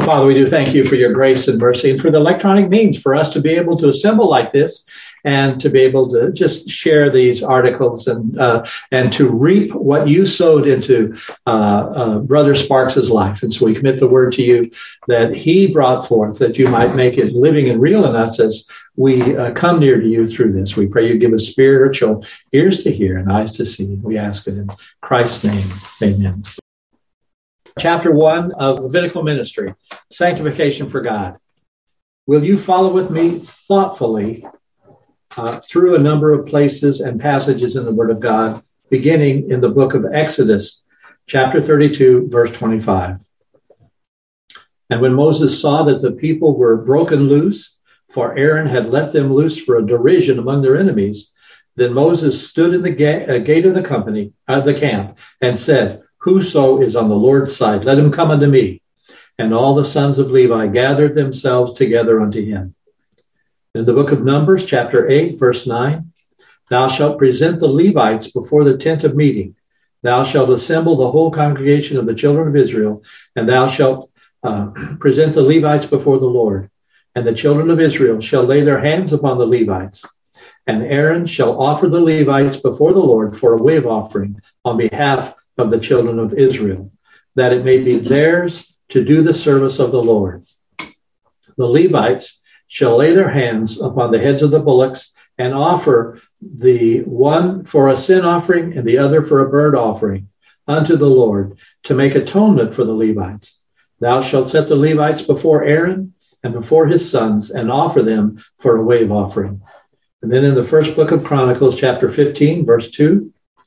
Father, we do thank you for your grace and mercy and for the electronic means for us to be able to assemble like this and to be able to just share these articles and to reap what you sowed into Brother Sparks' life. And so we commit the word to you that he brought forth, that you might make it living and real in us as we come near to you through this. We pray you give us spiritual ears to hear and eyes to see. We ask it in Christ's name. Amen. Chapter 1 of Levitical Ministry, Sanctification for God. Will you follow with me thoughtfully through a number of places and passages in the Word of God, beginning in the book of Exodus, chapter 32, verse 25. And when Moses saw that the people were broken loose, for Aaron had let them loose for a derision among their enemies, then Moses stood in the gate of the camp, and said, Whoso is on the Lord's side, let him come unto me. And all the sons of Levi gathered themselves together unto him. In the book of Numbers, chapter 8, verse 9, thou shalt present the Levites before the tent of meeting. Thou shalt assemble the whole congregation of the children of Israel, and thou shalt present the Levites before the Lord. And the children of Israel shall lay their hands upon the Levites. And Aaron shall offer the Levites before the Lord for a wave offering on behalf of the children of Israel, that it may be theirs to do the service of the Lord. The Levites shall lay their hands upon the heads of the bullocks and offer the one for a sin offering and the other for a burnt offering unto the Lord to make atonement for the Levites. Thou shalt set the Levites before Aaron and before his sons and offer them for a wave offering. And then in the first book of Chronicles, chapter 15, verse 2,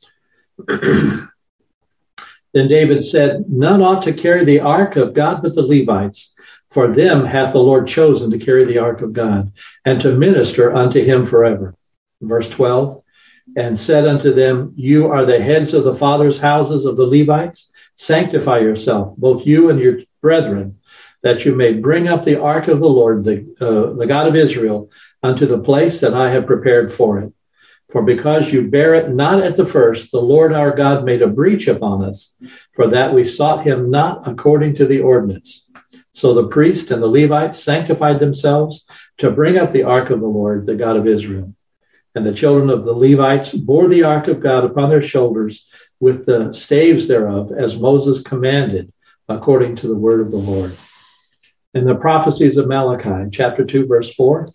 Then David said, None ought to carry the ark of God but the Levites, for them hath the Lord chosen to carry the ark of God, and to minister unto him forever. Verse 12, And said unto them, You are the heads of the fathers' houses of the Levites. Sanctify yourself, both you and your brethren, that you may bring up the ark of the Lord, the God of Israel, unto the place that I have prepared for it. For because you bear it not at the first, the Lord our God made a breach upon us, for that we sought him not according to the ordinance. So the priest and the Levites sanctified themselves to bring up the ark of the Lord, the God of Israel. And the children of the Levites bore the ark of God upon their shoulders with the staves thereof, as Moses commanded, according to the word of the Lord. In the prophecies of Malachi, chapter 2, verse 4,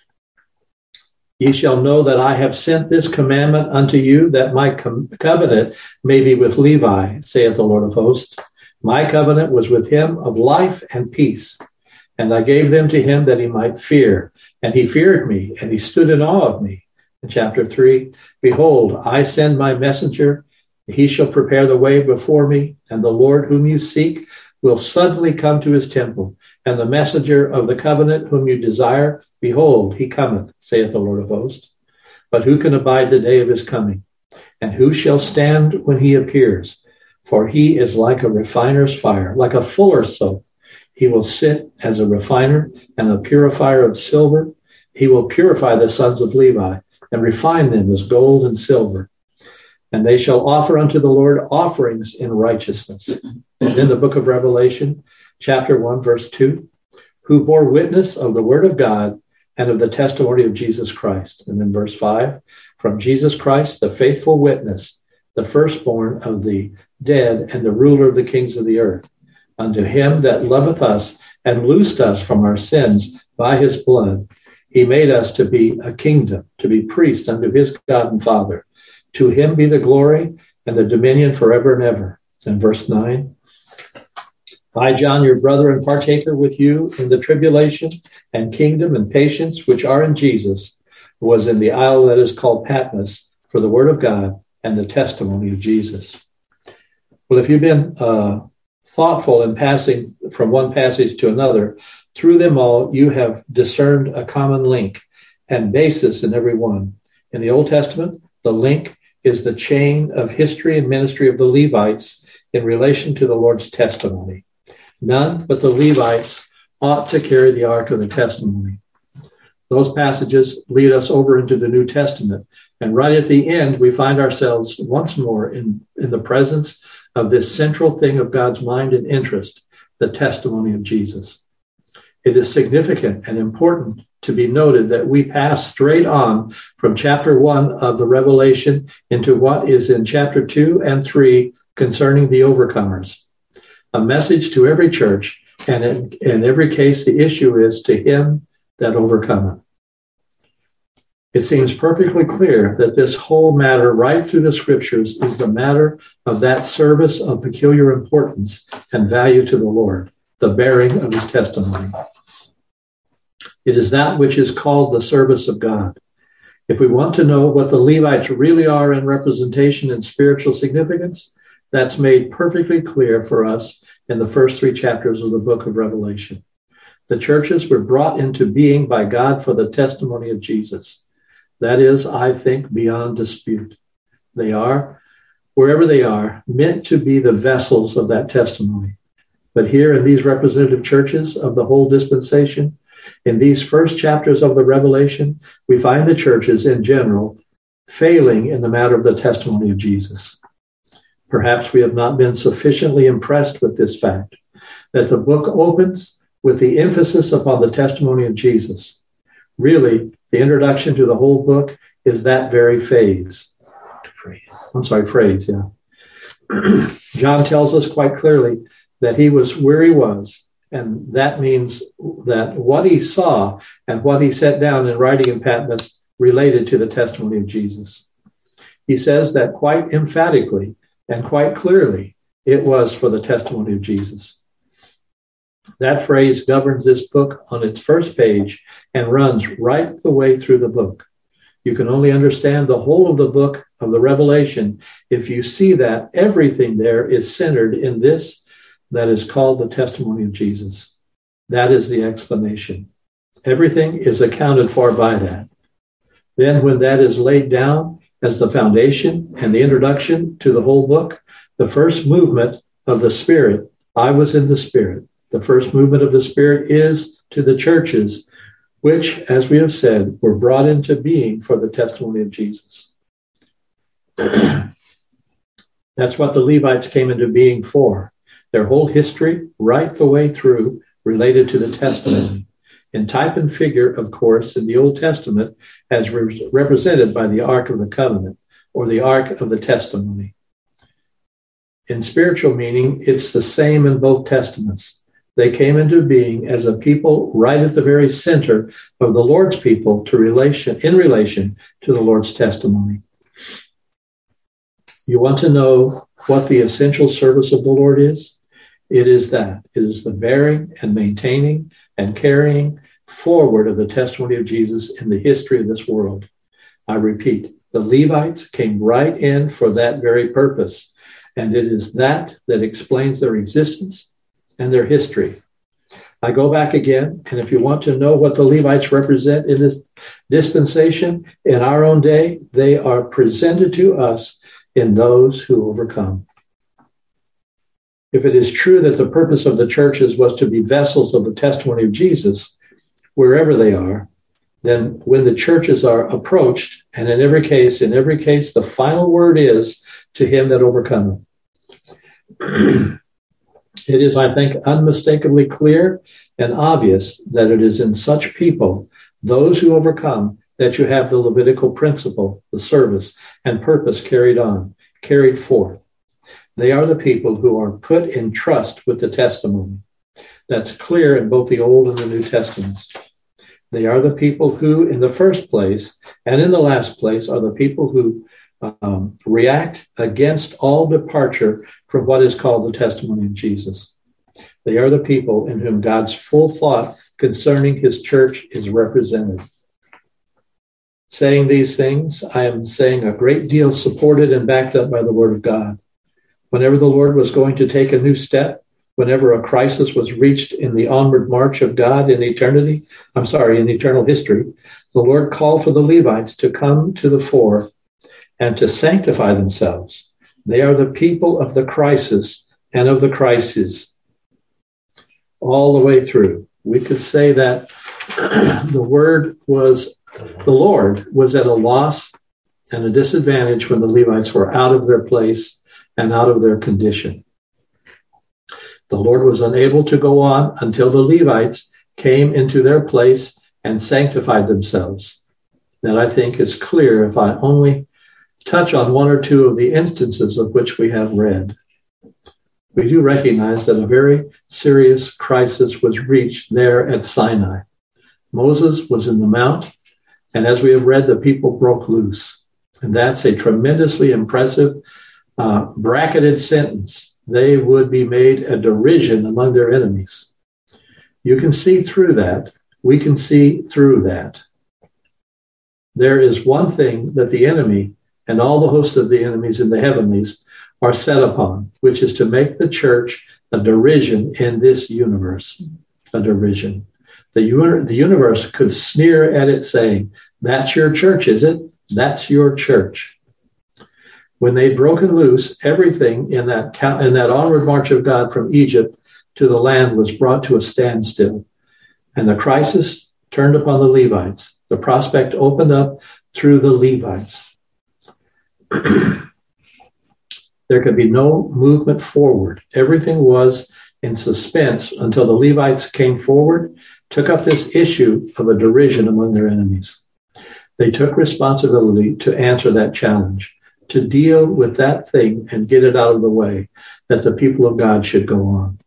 Ye shall know that I have sent this commandment unto you, that my covenant may be with Levi, saith the Lord of hosts. My covenant was with him of life and peace. And I gave them to him that he might fear. And he feared me, and he stood in awe of me. In chapter 3, Behold, I send my messenger. He shall prepare the way before me. And the Lord whom you seek will suddenly come to his temple. And the messenger of the covenant whom you desire, behold, he cometh, saith the Lord of hosts. But who can abide the day of his coming? And who shall stand when he appears? For he is like a refiner's fire, like a fuller's soap. He will sit as a refiner and a purifier of silver. He will purify the sons of Levi and refine them as gold and silver. And they shall offer unto the Lord offerings in righteousness. And in the book of Revelation, chapter 1, verse 2, who bore witness of the word of God and of the testimony of Jesus Christ. And then verse 5, from Jesus Christ, the faithful witness, the firstborn of the dead and the ruler of the kings of the earth, unto him that loveth us and loosed us from our sins by his blood. He made us to be a kingdom, to be priests unto his God and Father. To him be the glory and the dominion forever and ever. And verse 9, I, John, your brother and partaker with you in the tribulation and kingdom and patience which are in Jesus, was in the isle that is called Patmos for the word of God and the testimony of Jesus. Well, if you've been thoughtful in passing from one passage to another, through them all, you have discerned a common link and basis in every one. In the Old Testament, the link is the chain of history and ministry of the Levites in relation to the Lord's testimony. None but the Levites ought to carry the ark of the testimony. Those passages lead us over into the New Testament. And right at the end, we find ourselves once more in the presence of this central thing of God's mind and interest, the testimony of Jesus. It is significant and important to be noted that we pass straight on from chapter 1 of the Revelation into what is in chapter 2 and 3 concerning the overcomers. A message to every church, and in every case the issue is to him that overcometh. It seems perfectly clear that this whole matter right through the scriptures is the matter of that service of peculiar importance and value to the Lord, the bearing of his testimony. It is that which is called the service of God. If we want to know what the Levites really are in representation and spiritual significance, that's made perfectly clear for us in the first 3 chapters of the book of Revelation. The churches were brought into being by God for the testimony of Jesus. That is, I think, beyond dispute. They are, wherever they are, meant to be the vessels of that testimony. But here in these representative churches of the whole dispensation, in these first chapters of the Revelation, we find the churches in general failing in the matter of the testimony of Jesus. Perhaps we have not been sufficiently impressed with this fact, that the book opens with the emphasis upon the testimony of Jesus. Really, the introduction to the whole book is that very phrase, yeah. John tells us quite clearly that he was where he was, and that means that what he saw and what he set down in writing in Patmos related to the testimony of Jesus. He says that quite emphatically and quite clearly it was for the testimony of Jesus. That phrase governs this book on its first page and runs right the way through the book. You can only understand the whole of the book of the Revelation if you see that everything there is centered in this that is called the testimony of Jesus. That is the explanation. Everything is accounted for by that. Then when that is laid down as the foundation and the introduction to the whole book, the first movement of the Spirit, I was in the Spirit. The first movement of the Spirit is to the churches, which, as we have said, were brought into being for the testimony of Jesus. That's what the Levites came into being for. Their whole history, right the way through, related to the testimony. In type and figure, of course, in the Old Testament, as represented by the Ark of the Covenant, or the Ark of the Testimony. In spiritual meaning, it's the same in both Testaments. They came into being as a people right at the very center of the Lord's people in relation to the Lord's testimony. You want to know what the essential service of the Lord is? It is that. It is the bearing and maintaining and carrying forward of the testimony of Jesus in the history of this world. I repeat, the Levites came right in for that very purpose, and it is that explains their existence and their history. I go back again, and if you want to know what the Levites represent in this dispensation in our own day, they are presented to us in those who overcome. If it is true that the purpose of the churches was to be vessels of the testimony of Jesus, wherever they are, then when the churches are approached, and in every case, the final word is to him that overcometh. It is, I think, unmistakably clear and obvious that it is in such people, those who overcome, that you have the Levitical principle, the service, and purpose carried forth. They are the people who are put in trust with the testimony. That's clear in both the Old and the New Testaments. They are the people who, in the first place and in the last place, are the people who react against all departure from what is called the testimony of Jesus. They are the people in whom God's full thought concerning his church is represented. Saying these things, I am saying a great deal supported and backed up by the Word of God. Whenever the Lord was going to take a new step, whenever a crisis was reached in the onward march of God in eternal history, the Lord called for the Levites to come to the fore and to sanctify themselves. They are the people of the crisis and of the crises all the way through. We could say that the Lord was at a loss and a disadvantage when the Levites were out of their place and out of their condition. The Lord was unable to go on until the Levites came into their place and sanctified themselves. That I think is clear if I only touch on one or two of the instances of which we have read. We do recognize that a very serious crisis was reached there at Sinai. Moses was in the mount, and as we have read, the people broke loose. And that's a tremendously impressive bracketed sentence. They would be made a derision among their enemies. You can see through that. We can see through that. There is one thing that the enemy and all the hosts of the enemies in the heavenlies are set upon, which is to make the church a derision in this universe, a derision. The universe could sneer at it saying, that's your church, is it? That's your church. When they'd broken loose, everything in that onward march of God from Egypt to the land was brought to a standstill. And the crisis turned upon the Levites. The prospect opened up through the Levites. There could be no movement forward. Everything was in suspense until the Levites came forward, took up this issue of a derision among their enemies. They took responsibility to answer that challenge, to deal with that thing and get it out of the way, that the people of God should go on.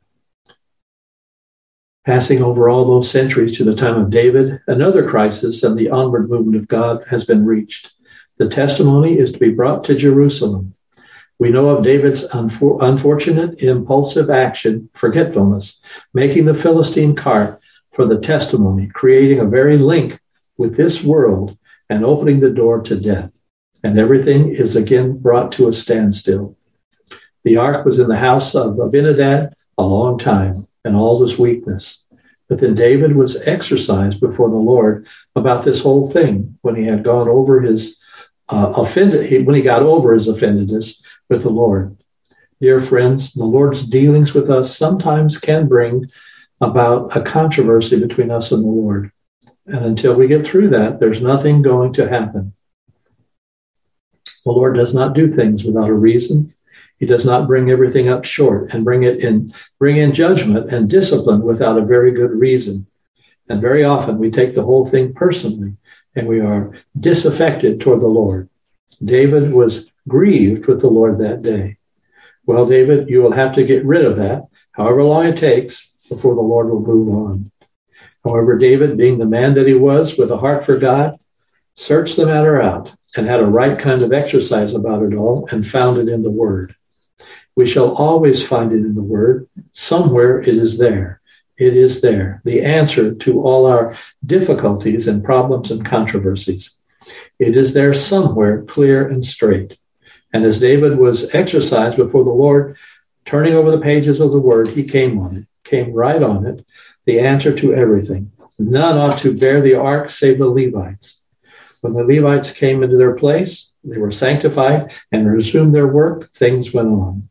Passing over all those centuries to the time of David, another crisis and the onward movement of God has been reached. The testimony is to be brought to Jerusalem. We know of David's unfortunate, impulsive action, forgetfulness, making the Philistine cart for the testimony, creating a very link with this world and opening the door to death. And everything is again brought to a standstill. The ark was in the house of Abinadab a long time, and all was weakness. But then David was exercised before the Lord about this whole thing when he had gone over his when he got over his offendedness with the Lord. Dear friends, the Lord's dealings with us sometimes can bring about a controversy between us and the Lord. And until we get through that, there's nothing going to happen. The Lord does not do things without a reason. He does not bring everything up short and bring in judgment and discipline without a very good reason. And very often we take the whole thing personally and we are disaffected toward the Lord. David was grieved with the Lord that day. Well, David, you will have to get rid of that, however long it takes, before the Lord will move on. However, David, being the man that he was with a heart for God, searched the matter out and had a right kind of exercise about it all and found it in the Word. We shall always find it in the Word. Somewhere it is there. It is there. The answer to all our difficulties and problems and controversies. It is there somewhere, clear and straight. And as David was exercised before the Lord, turning over the pages of the Word, he came right on it, the answer to everything. None ought to bear the ark save the Levites. When the Levites came into their place, they were sanctified and resumed their work, things went on.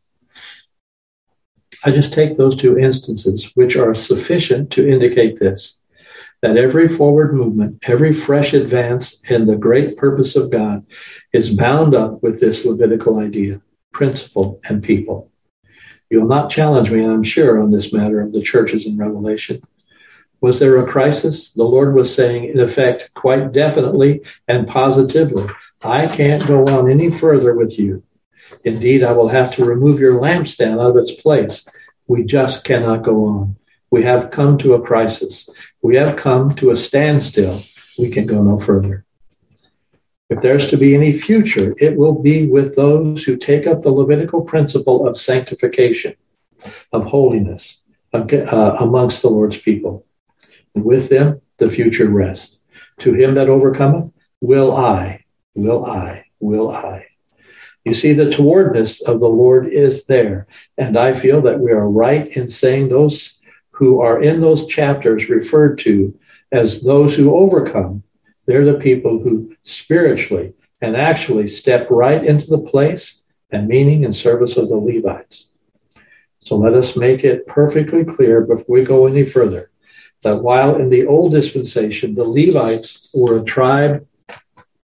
I just take those two instances, which are sufficient to indicate this, that every forward movement, every fresh advance in the great purpose of God is bound up with this Levitical idea, principle, and people. You will not challenge me, I'm sure, on this matter of the churches in Revelation. Was there a crisis? The Lord was saying, in effect, quite definitely and positively, I can't go on any further with you. Indeed, I will have to remove your lampstand out of its place. We just cannot go on. We have come to a crisis. We have come to a standstill. We can go no further. If there's to be any future, it will be with those who take up the Levitical principle of sanctification, of holiness amongst the Lord's people. And with them, the future rests. To him that overcometh, will I. You see, the towardness of the Lord is there. And I feel that we are right in saying those who are in those chapters referred to as those who overcome, they're the people who spiritually and actually step right into the place and meaning and service of the Levites. So let us make it perfectly clear before we go any further that while in the old dispensation, the Levites were a tribe,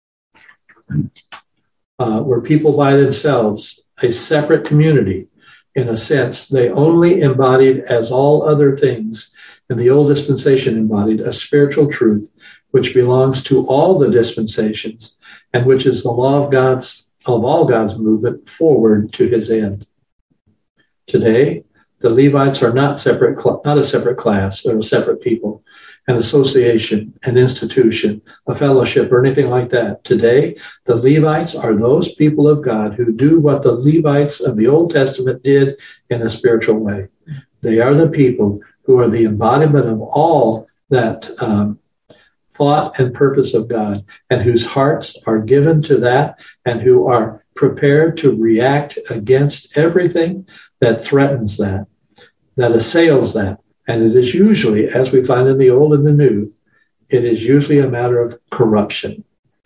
were people by themselves, a separate community, In a sense, they only embodied, as all other things in the old dispensation embodied, a spiritual truth which belongs to all the dispensations and which is the law of all God's movement forward to his end. Today, the Levites are not a separate class or a separate people, an association, an institution, a fellowship, or anything like that. Today, the Levites are those people of God who do what the Levites of the Old Testament did in a spiritual way. They are the people who are the embodiment of all that thought and purpose of God, and whose hearts are given to that, and who are prepared to react against everything that threatens that assails that. And it is usually, as we find in the Old and the New, it is usually a matter of corruption.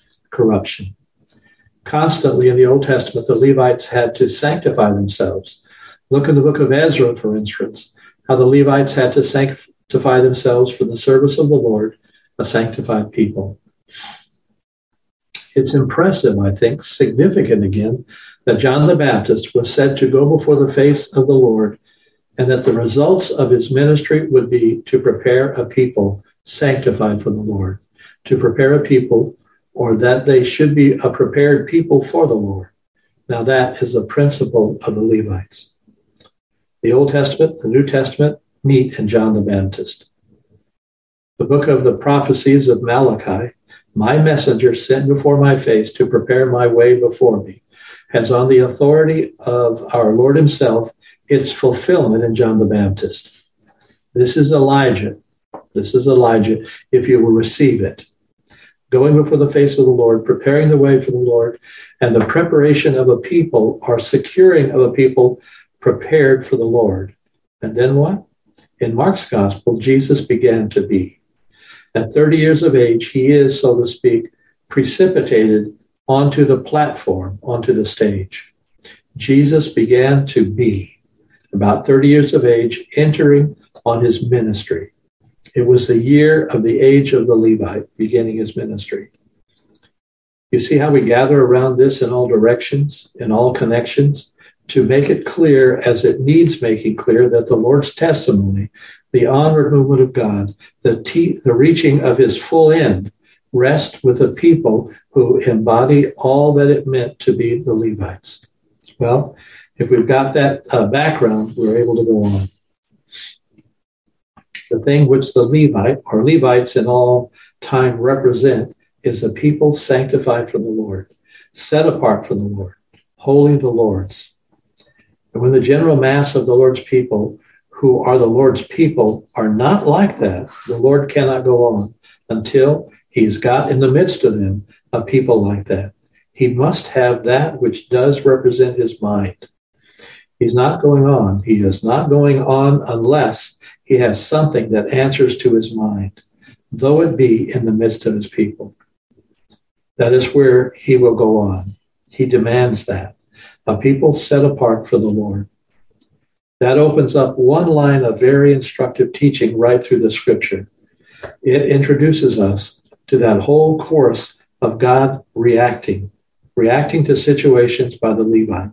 Constantly in the Old Testament, the Levites had to sanctify themselves. Look in the book of Ezra, for instance, how the Levites had to sanctify themselves for the service of the Lord, a sanctified people. It's impressive, I think, significant again, that John the Baptist was said to go before the face of the Lord, and that the results of his ministry would be to prepare a people sanctified for the Lord, to prepare a people, or that they should be a prepared people for the Lord. Now that is a principle of the Levites. The Old Testament, the New Testament meet in John the Baptist. The book of the prophecies of Malachi, my messenger sent before my face to prepare my way before me, has on the authority of our Lord himself its fulfillment in John the Baptist. This is Elijah. If you will receive it. Going before the face of the Lord, preparing the way for the Lord, and the preparation of a people, or securing of a people prepared for the Lord. And then what? In Mark's gospel, Jesus began to be. At 30 years of age, he is, so to speak, precipitated onto the platform, onto the stage. Jesus began to be. About 30 years of age, entering on his ministry. It was the year of the age of the Levite, beginning his ministry. You see how we gather around this in all directions, in all connections, to make it clear, as it needs making clear, that the Lord's testimony, the onward movement of God, the reaching of his full end, rest with a people who embody all that it meant to be the Levites. Well, if we've got that background, we're able to go on. The thing which the Levite, or Levites in all time represent, is a people sanctified for the Lord, set apart for the Lord, holy the Lord's. And when the general mass of the Lord's people, who are the Lord's people, are not like that, the Lord cannot go on until he's got in the midst of them a people like that. He must have that which does represent his mind. He's not going on. He is not going on unless he has something that answers to his mind, though it be in the midst of his people. That is where he will go on. He demands that. A people set apart for the Lord. That opens up one line of very instructive teaching right through the scripture. It introduces us to that whole course of God reacting to situations by the Levite,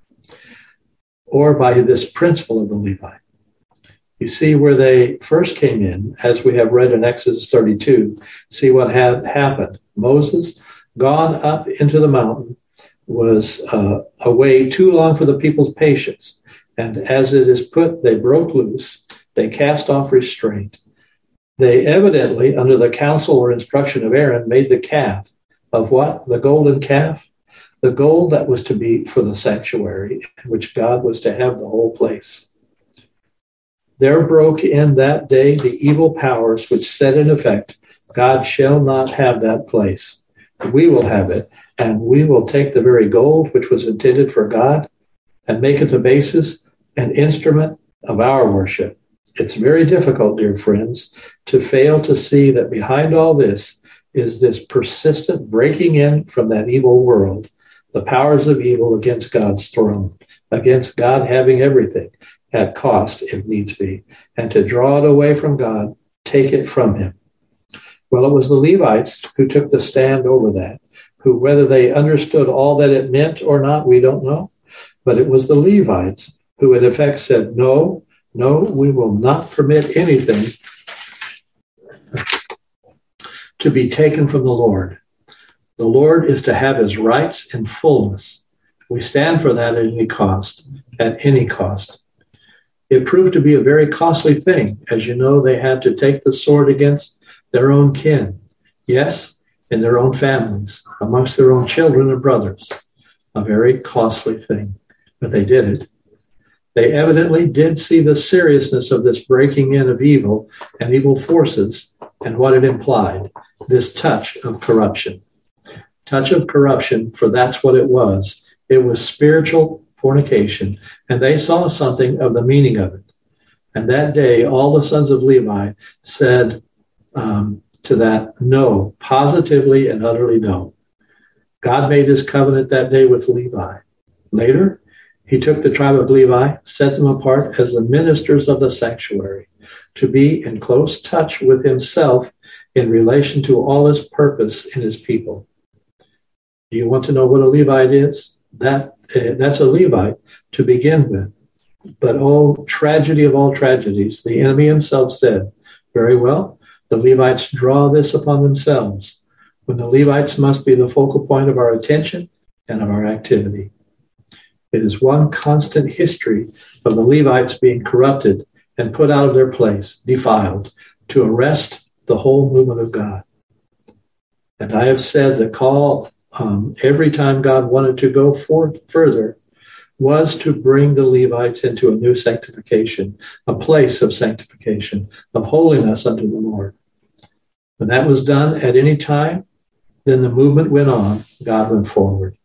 or by this principle of the Levite. You see where they first came in, as we have read in Exodus 32, see what had happened. Moses, gone up into the mountain, was away too long for the people's patience. And as it is put, they broke loose. They cast off restraint. They evidently, under the counsel or instruction of Aaron, made the calf of what? The golden calf? The gold that was to be for the sanctuary, in which God was to have the whole place. There broke in that day the evil powers which said in effect, God shall not have that place. We will have it, and we will take the very gold which was intended for God and make it the basis and instrument of our worship. It's very difficult, dear friends, to fail to see that behind all this is this persistent breaking in from that evil world, the powers of evil against God's throne, against God having everything at cost if needs be, and to draw it away from God, take it from him. Well, it was the Levites who took the stand over that, who, whether they understood all that it meant or not, we don't know, but it was the Levites who in effect said, no, we will not permit anything to be taken from the Lord. The Lord is to have his rights in fullness. We stand for that at any cost, It proved to be a very costly thing. As you know, they had to take the sword against their own kin. Yes, in their own families, amongst their own children and brothers. A very costly thing, but they did it. They evidently did see the seriousness of this breaking in of evil and evil forces and what it implied, this touch of corruption. Touch of corruption, for that's what it was. It was spiritual fornication, and they saw something of the meaning of it. And that day, all the sons of Levi said to that, no, positively and utterly no. God made his covenant that day with Levi. Later, he took the tribe of Levi, set them apart as the ministers of the sanctuary, to be in close touch with himself in relation to all his purpose in his people. Do you want to know what a Levite is? That's a Levite to begin with. But oh, tragedy of all tragedies, the enemy himself said, very well, the Levites draw this upon themselves, when the Levites must be the focal point of our attention and of our activity. It is one constant history of the Levites being corrupted and put out of their place, defiled, to arrest the whole movement of God. And I have said the call every time God wanted to go further was to bring the Levites into a new sanctification, a place of sanctification, of holiness unto the Lord. When that was done at any time, then the movement went on, God went forward.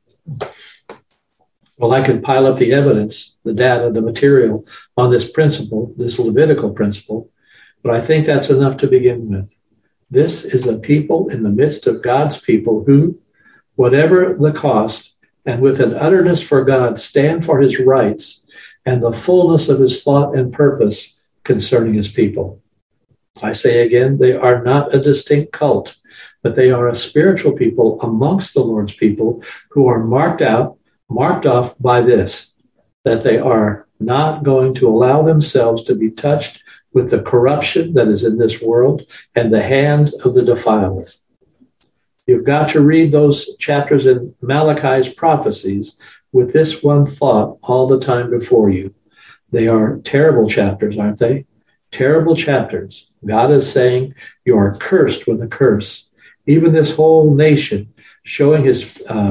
Well, I could pile up the evidence, the data, the material on this principle, this Levitical principle, but I think that's enough to begin with. This is a people in the midst of God's people who, whatever the cost, and with an utterness for God, stand for his rights and the fullness of his thought and purpose concerning his people. I say again, they are not a distinct cult, but they are a spiritual people amongst the Lord's people who are marked off by this, that they are not going to allow themselves to be touched with the corruption that is in this world and the hand of the defiler. You've got to read those chapters in Malachi's prophecies with this one thought all the time before you. They are terrible chapters, aren't they? Terrible chapters. God is saying you are cursed with a curse. Even this whole nation showing his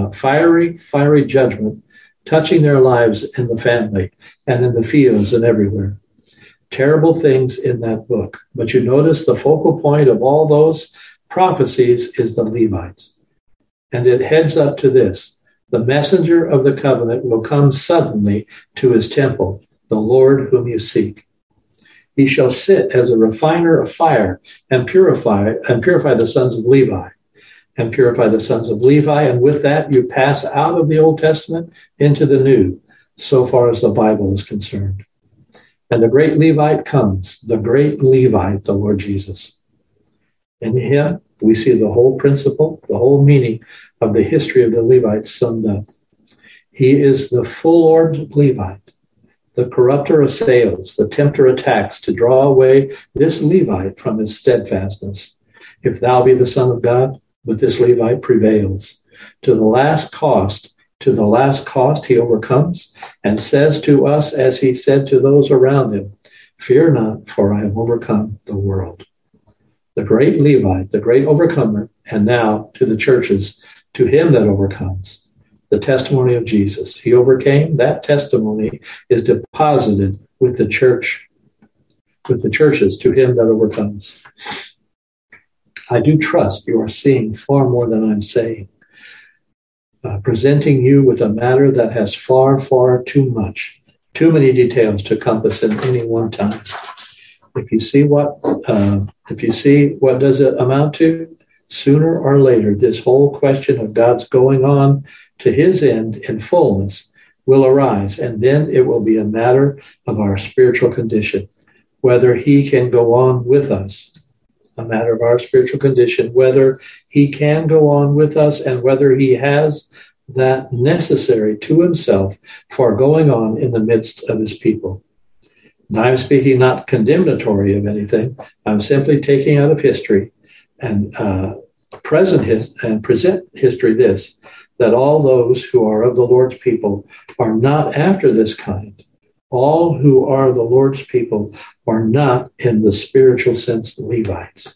fiery judgment, touching their lives in the family and in the fields and everywhere. Terrible things in that book. But you notice the focal point of all those prophecies is the Levites. And it heads up to this. The messenger of the covenant will come suddenly to his temple, the Lord whom you seek. He shall sit as a refiner of fire and purify the sons of Levi. And purify the sons of Levi. And with that, you pass out of the Old Testament into the New, so far as the Bible is concerned. And the great Levite comes, the great Levite, the Lord Jesus. In him, we see the whole principle, the whole meaning of the history of the Levites summed up. He is the full-orbed Levite. The corrupter assails, the tempter attacks to draw away this Levite from his steadfastness. If thou be the Son of God, but this Levite prevails. To the last cost he overcomes and says to us, as he said to those around him, fear not, for I have overcome the world. The great Levite, the great overcomer, and now to the churches, to him that overcomes, the testimony of Jesus. He overcame. That testimony is deposited with the church, with the churches, to him that overcomes. I do trust you are seeing far more than I'm saying. Presenting you with a matter that has far, far too many details to compass in any one time. If you see what does it amount to, sooner or later, this whole question of God's going on to his end in fullness will arise, and then it will be a matter of our spiritual condition, whether he can go on with us. A matter of our spiritual condition, whether he can go on with us and whether he has that necessary to himself for going on in the midst of his people. And I'm speaking not condemnatory of anything. I'm simply taking out of history and present history this, that all those who are of the Lord's people are not after this kind. All who are the Lord's people are not, in the spiritual sense, Levites.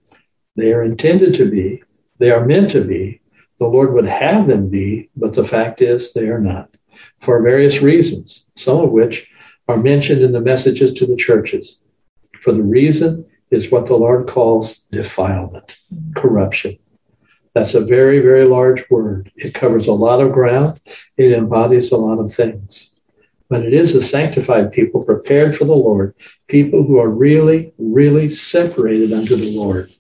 They are intended to be. They are meant to be. The Lord would have them be, but the fact is they are not, for various reasons, some of which are mentioned in the messages to the churches. For the reason is what the Lord calls defilement, corruption. That's a very, very large word. It covers a lot of ground. It embodies a lot of things. But it is a sanctified people prepared for the Lord, people who are really, really separated unto the Lord.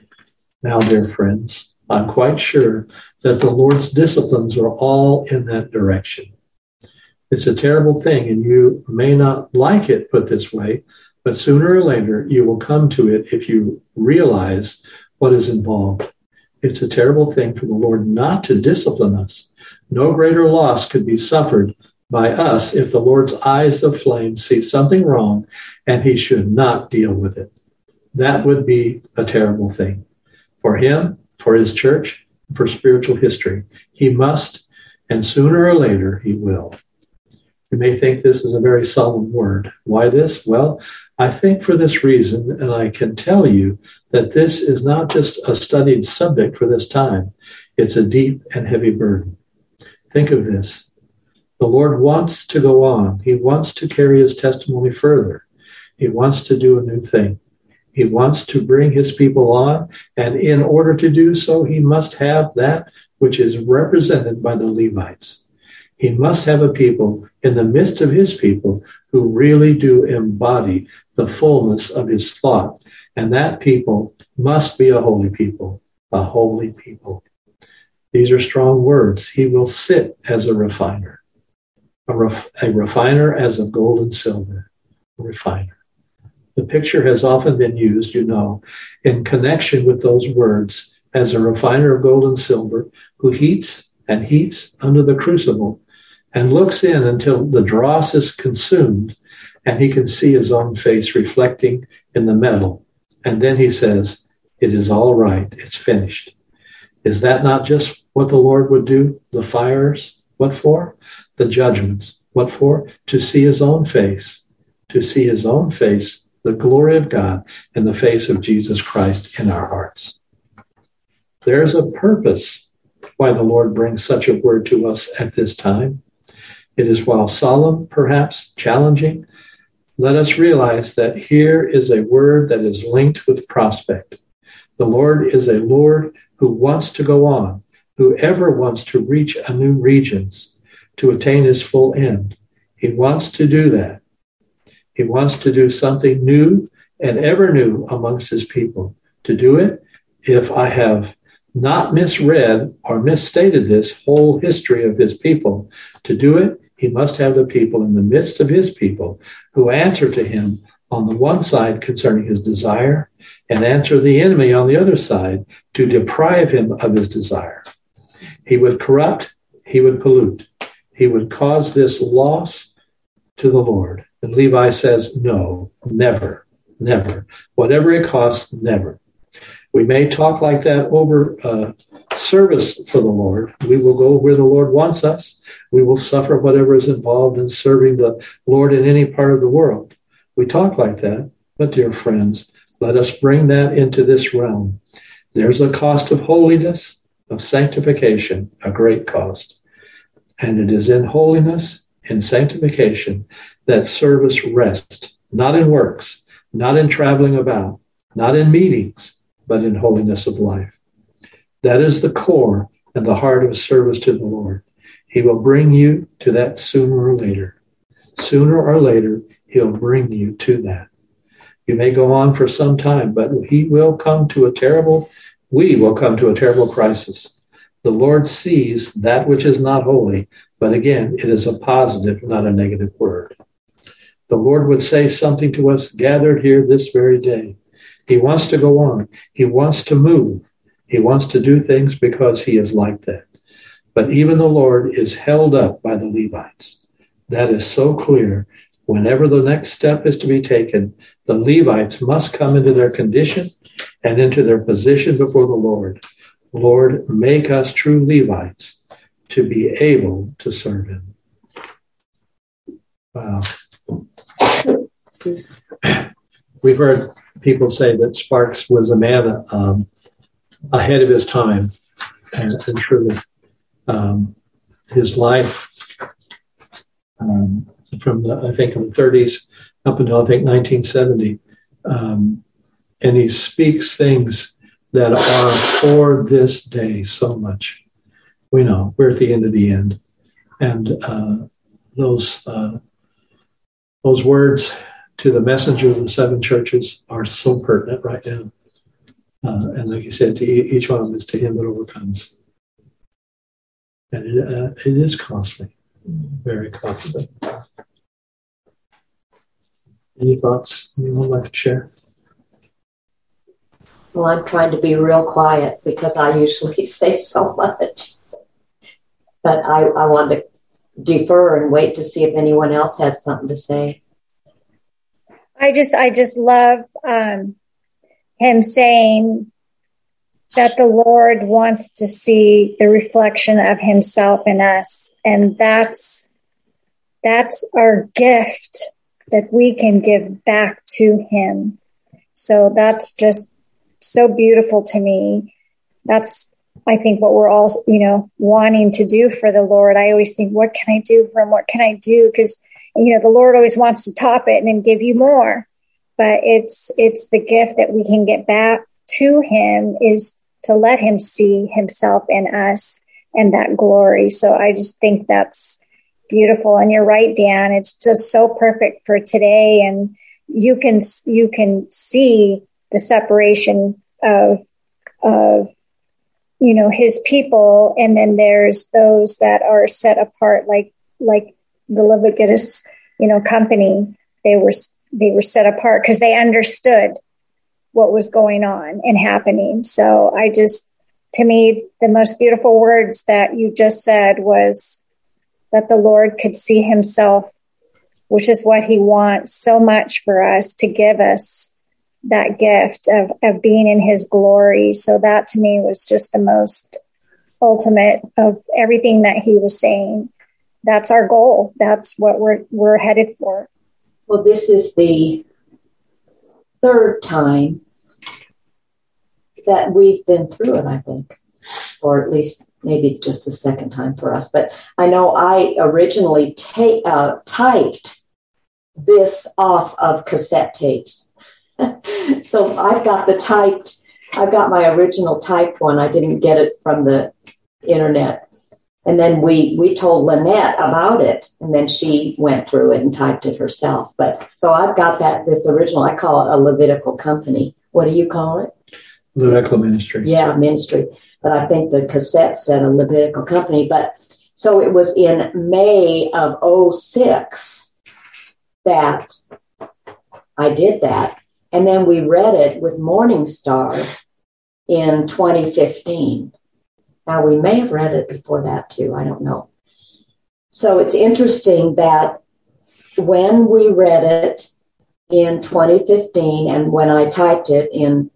Now, dear friends, I'm quite sure that the Lord's disciplines are all in that direction. It's a terrible thing, and you may not like it put this way, but sooner or later you will come to it if you realize what is involved. It's a terrible thing for the Lord not to discipline us. No greater loss could be suffered by us if the Lord's eyes of flame see something wrong and he should not deal with it. That would be a terrible thing for him, for his church, for spiritual history. He must, and sooner or later he will. You may think this is a very solemn word. Why this? Well, I think for this reason, and I can tell you that this is not just a studied subject for this time. It's a deep and heavy burden. Think of this. The Lord wants to go on. He wants to carry his testimony further. He wants to do a new thing. He wants to bring his people on, and in order to do so, he must have that which is represented by the Levites. He must have a people in the midst of his people who really do embody the fullness of his thought. And that people must be a holy people, a holy people. These are strong words. He will sit as a refiner, a refiner as of gold and silver, a refiner. The picture has often been used, in connection with those words as a refiner of gold and silver who heats and heats under the crucible and looks in until the dross is consumed and he can see his own face reflecting in the metal. And then he says, it is all right. It's finished. Is that not just what the Lord would do? The fires. What for? The judgments. What for? To see his own face. To see his own face, the glory of God, and the face of Jesus Christ in our hearts. There's a purpose why the Lord brings such a word to us at this time. It is, while solemn, perhaps challenging, let us realize that here is a word that is linked with prospect. The Lord is a Lord who wants to go on, who ever wants to reach a new regions, to attain his full end. He wants to do that. He wants to do something new and ever new amongst his people. To do it, if I have not misread or misstated this whole history of his people, to do it, he must have the people in the midst of his people who answer to him on the one side concerning his desire and answer the enemy on the other side to deprive him of his desire. He would corrupt, he would pollute, he would cause this loss to the Lord. And Levi says, no, never, never. Whatever it costs, never. We may talk like that over service for the Lord. We will go where the Lord wants us. We will suffer whatever is involved in serving the Lord in any part of the world. We talk like that. But dear friends, let us bring that into this realm. There's a cost of holiness, of sanctification, a great cost. And it is in holiness, in sanctification, that service rests, not in works, not in traveling about, not in meetings, but in holiness of life. That is the core and the heart of service to the Lord. He will bring you to that sooner or later. Sooner or later, he'll bring you to that. You may go on for some time, but we will come to a terrible crisis. The Lord sees that which is not holy, but again, it is a positive, not a negative word. The Lord would say something to us gathered here this very day. He wants to go on. He wants to move. He wants to do things because he is like that. But even the Lord is held up by the Levites. That is so clear. Whenever the next step is to be taken, the Levites must come into their condition and into their position before the Lord. Lord, make us true Levites to be able to serve him. Wow. We've heard people say that Sparks was a man ahead of his time, and truly his life from the 30s up until 1970, and he speaks things that are for this day so much. We know we're at the end of the end, and those words to the messenger of the seven churches are so pertinent right now. And like you said, to each one of them is to him that overcomes. And it is costly, very costly. Any thoughts anyone would like to share? Well, I'm trying to be real quiet because I usually say so much. But I want to defer and wait to see if anyone else has something to say. I just love him saying that the Lord wants to see the reflection of himself in us. And that's our gift that we can give back to him. So that's just so beautiful to me. That's, I think, what we're all, wanting to do for the Lord. I always think, what can I do for him? What can I do? Because, the Lord always wants to top it and then give you more. But it's the gift that we can get back to him is to let him see himself in us and that glory. So I just think that's beautiful. And you're right, Dan. It's just so perfect for today. And you can see the separation of his people. And then there's those that are set apart, like the Leviticus, company. They were set apart because they understood what was going on and happening. So to me, the most beautiful words that you just said was that the Lord could see himself, which is what he wants so much for us, to give us that gift of being in his glory. So that to me was just the most ultimate of everything that he was saying. That's our goal. That's what we're headed for. Well, this is the third time that we've been through it, I think, or at least maybe just the second time for us. But I know I originally typed this off of cassette tapes. So I've got my original typed one. I didn't get it from the internet. And then we told Lynette about it, and then she went through it and typed it herself. But so I've got this original. I call it a Levitical company. What do you call it? Levitical ministry. Yeah, ministry. But I think the cassette said a Levitical company. But so it was in May of 2006 that I did that. And then we read it with Morning Star in 2015. Now, we may have read it before that, too. I don't know. So it's interesting that when we read it in 2015 and when I typed it in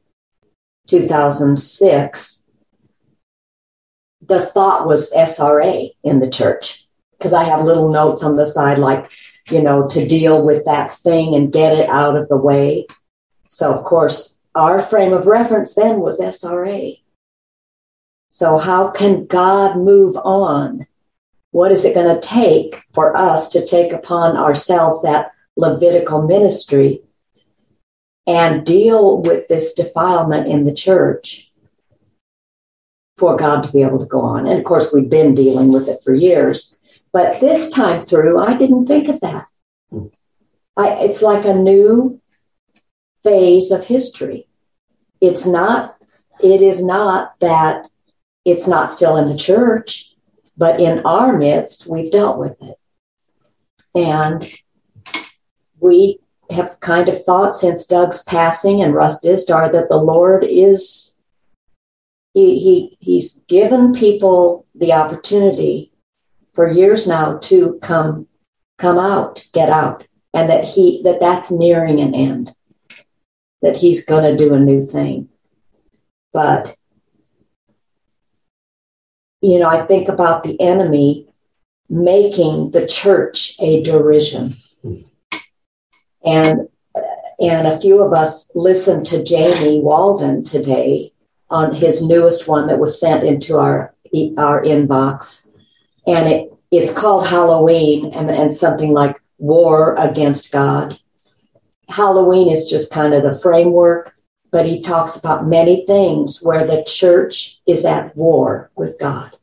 2006, the thought was SRA in the church, because I have little notes on the side like, to deal with that thing and get it out of the way. So, of course, our frame of reference then was SRA. So how can God move on? What is it going to take for us to take upon ourselves that Levitical ministry and deal with this defilement in the church for God to be able to go on? And of course, we've been dealing with it for years. But this time through, I didn't think of that. It's like a new phase of history. It is not that it's not still in the church, but in our midst, we've dealt with it. And we have kind of thought since Doug's passing and Russ Distar that the Lord is He's given people the opportunity for years now to come out, get out, and that's nearing an end, that he's going to do a new thing. But, I think about the enemy making the church a derision. And a few of us listened to Jamie Walden today on his newest one that was sent into our inbox. And it's called Halloween and something like War Against God. Halloween is just kind of the framework, but he talks about many things where the church is at war with God.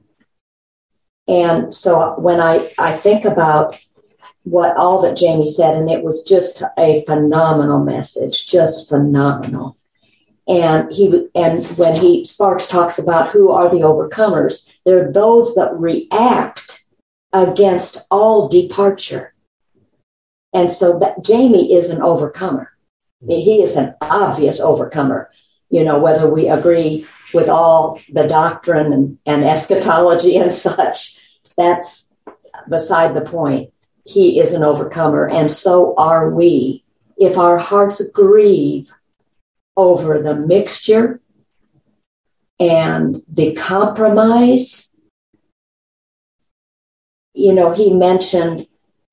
And so when I think about all that Jamie said, and it was just a phenomenal message, just phenomenal. And when Sparks talks about who are the overcomers, they're those that react against all departure. And so that Jamie is an overcomer. I mean, he is an obvious overcomer. Whether we agree with all the doctrine and eschatology and such, that's beside the point. He is an overcomer, and so are we. If our hearts grieve over the mixture and the compromise, he mentioned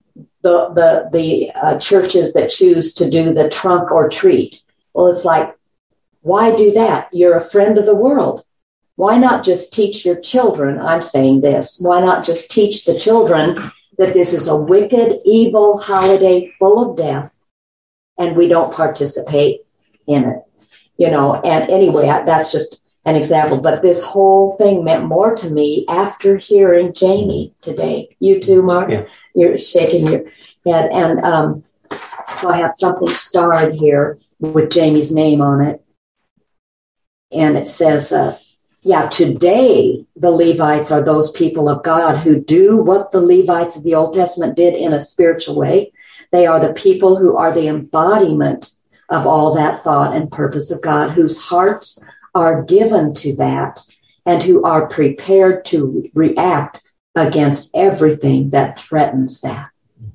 the churches that choose to do the trunk or treat. Well, it's like, why do that? You're a friend of the world. Why not just teach your children? I'm saying this. Why not just teach the children that this is a wicked, evil holiday full of death, and we don't participate in it? And anyway, that's just an example. But this whole thing meant more to me after hearing Jamie today. You too, Mark? Yeah. You're shaking your head. And so I have something starred here with Jamie's name on it. And it says, today the Levites are those people of God who do what the Levites of the Old Testament did in a spiritual way. They are the people who are the embodiment of all that thought and purpose of God, whose hearts are given to that and who are prepared to react against everything that threatens that.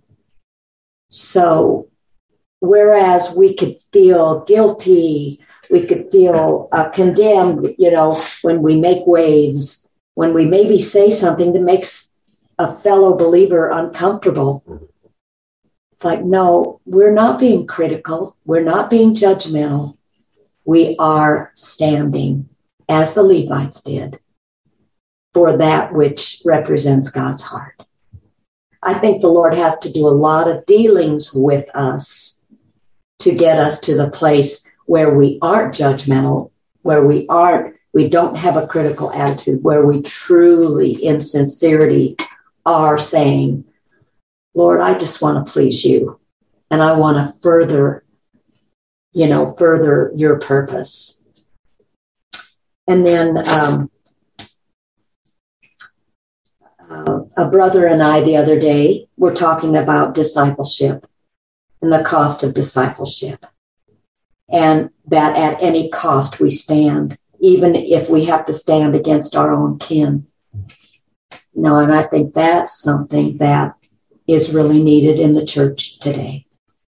So, whereas we could feel guilty, we could feel condemned, when we make waves, when we maybe say something that makes a fellow believer uncomfortable. It's like, no, we're not being critical. We're not being judgmental. We are standing, as the Levites did, for that which represents God's heart. I think the Lord has to do a lot of dealings with us to get us to the place where we aren't judgmental, where we don't have a critical attitude, where we truly, in sincerity, are saying, Lord, I just want to please you, and I want to further your purpose. And then a brother and I the other day were talking about discipleship and the cost of discipleship. And that at any cost we stand, even if we have to stand against our own kin. And I think that's something that is really needed in the church today.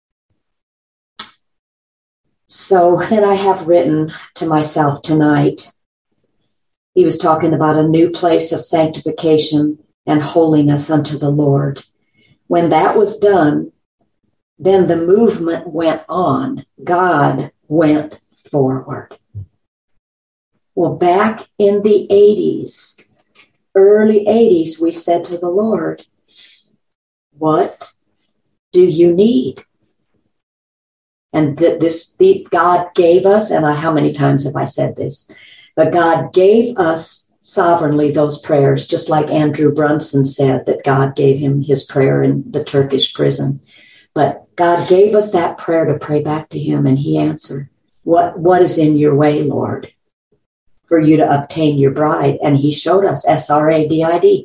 So then I have written to myself tonight, he was talking about a new place of sanctification and holiness unto the Lord. When that was done, then the movement went on. God went forward. Well, back in the 80s, early 80s, we said to the Lord, what do you need? And God gave us, and how many times have I said this? But God gave us sovereignly those prayers, just like Andrew Brunson said that God gave him his prayer in the Turkish prison. But God gave us that prayer to pray back to him, and he answered, what is in your way, Lord, for you to obtain your bride? And he showed us SRADID.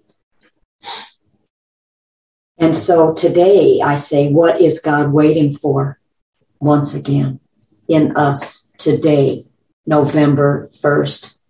And so today I say, what is God waiting for once again in us today, November 1st,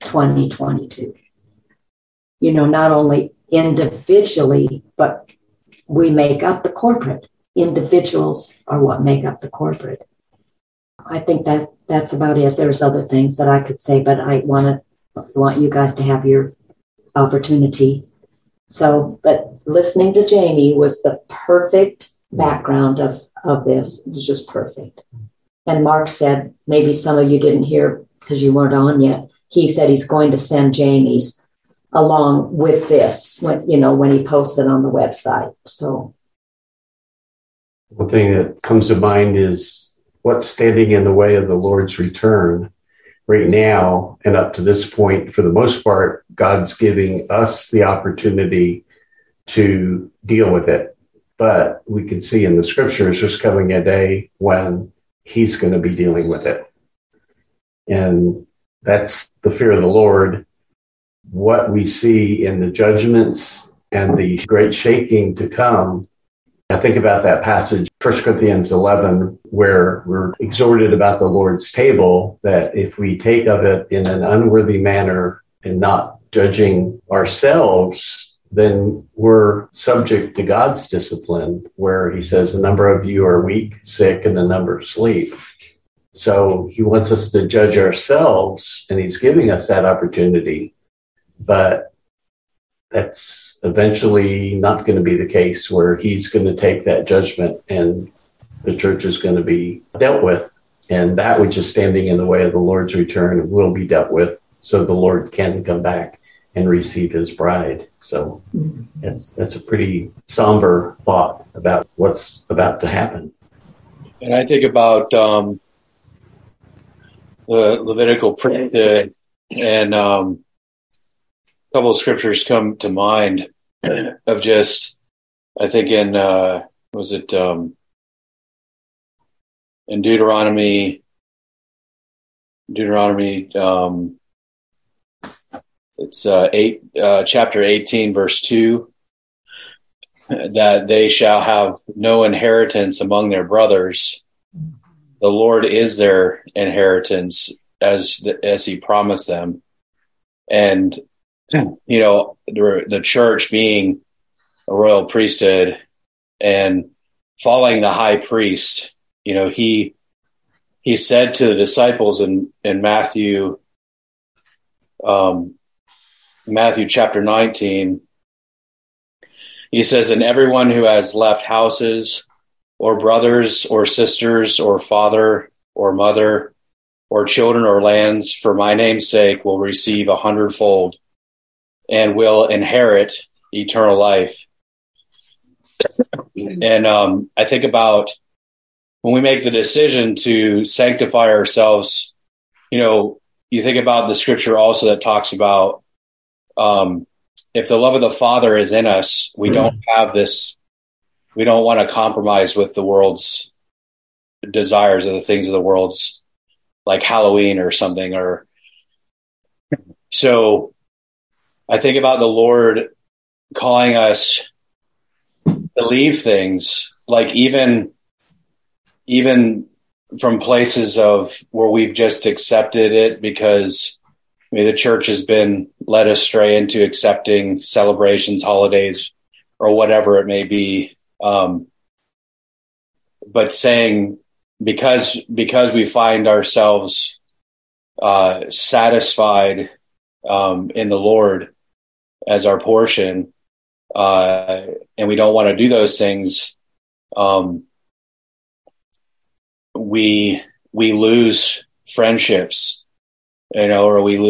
2022. You know, not only individually, but we make up the corporate. Individuals are what make up the corporate. I think that's about it. There's other things that I could say, but I want you guys to have your opportunity. So, but listening to Jamie was the perfect background of this. It was just perfect. And Mark said, maybe some of you didn't hear because you weren't on yet. He said he's going to send Jamie's along with this when he posts it on the website. So one thing that comes to mind is what's standing in the way of the Lord's return right now. And up to this point, for the most part, God's giving us the opportunity to deal with it. But we can see in the scriptures there's coming a day when he's going to be dealing with it. And that's the fear of the Lord. What we see in the judgments and the great shaking to come. I think about that passage, 1 Corinthians 11, where we're exhorted about the Lord's table, that if we take of it in an unworthy manner and not judging ourselves, then we're subject to God's discipline, where he says a number of you are weak, sick, and a number sleep. So he wants us to judge ourselves, and he's giving us that opportunity. But that's eventually not going to be the case, where he's going to take that judgment and the church is going to be dealt with. And that which is standing in the way of the Lord's return will be dealt with, so the Lord can come back and receive his bride. So that's a pretty somber thought about what's about to happen. And I think about the Levitical priesthood, and a couple of scriptures come to mind of just, I think in Deuteronomy, it's chapter 18, verse 2, that they shall have no inheritance among their brothers. The Lord is their inheritance as he promised them. And, you know, the church being a royal priesthood and following the high priest, you know, he said to the disciples in Matthew chapter 19, he says, and everyone who has left houses or brothers or sisters or father or mother or children or lands for my name's sake will receive 100-fold and will inherit eternal life. And I think about when we make the decision to sanctify ourselves, you know, you think about the scripture also that talks about if the love of the Father is in us, we don't have this, we don't want to compromise with the world's desires or the things of the world's, like Halloween or something. Or so I think about the Lord calling us to leave things, like even from places of where we've just accepted it because the church has been led astray into accepting celebrations, holidays, or whatever it may be. But saying, because we find ourselves satisfied in the Lord as our portion, and we don't want to do those things, we lose friendships, you know, or we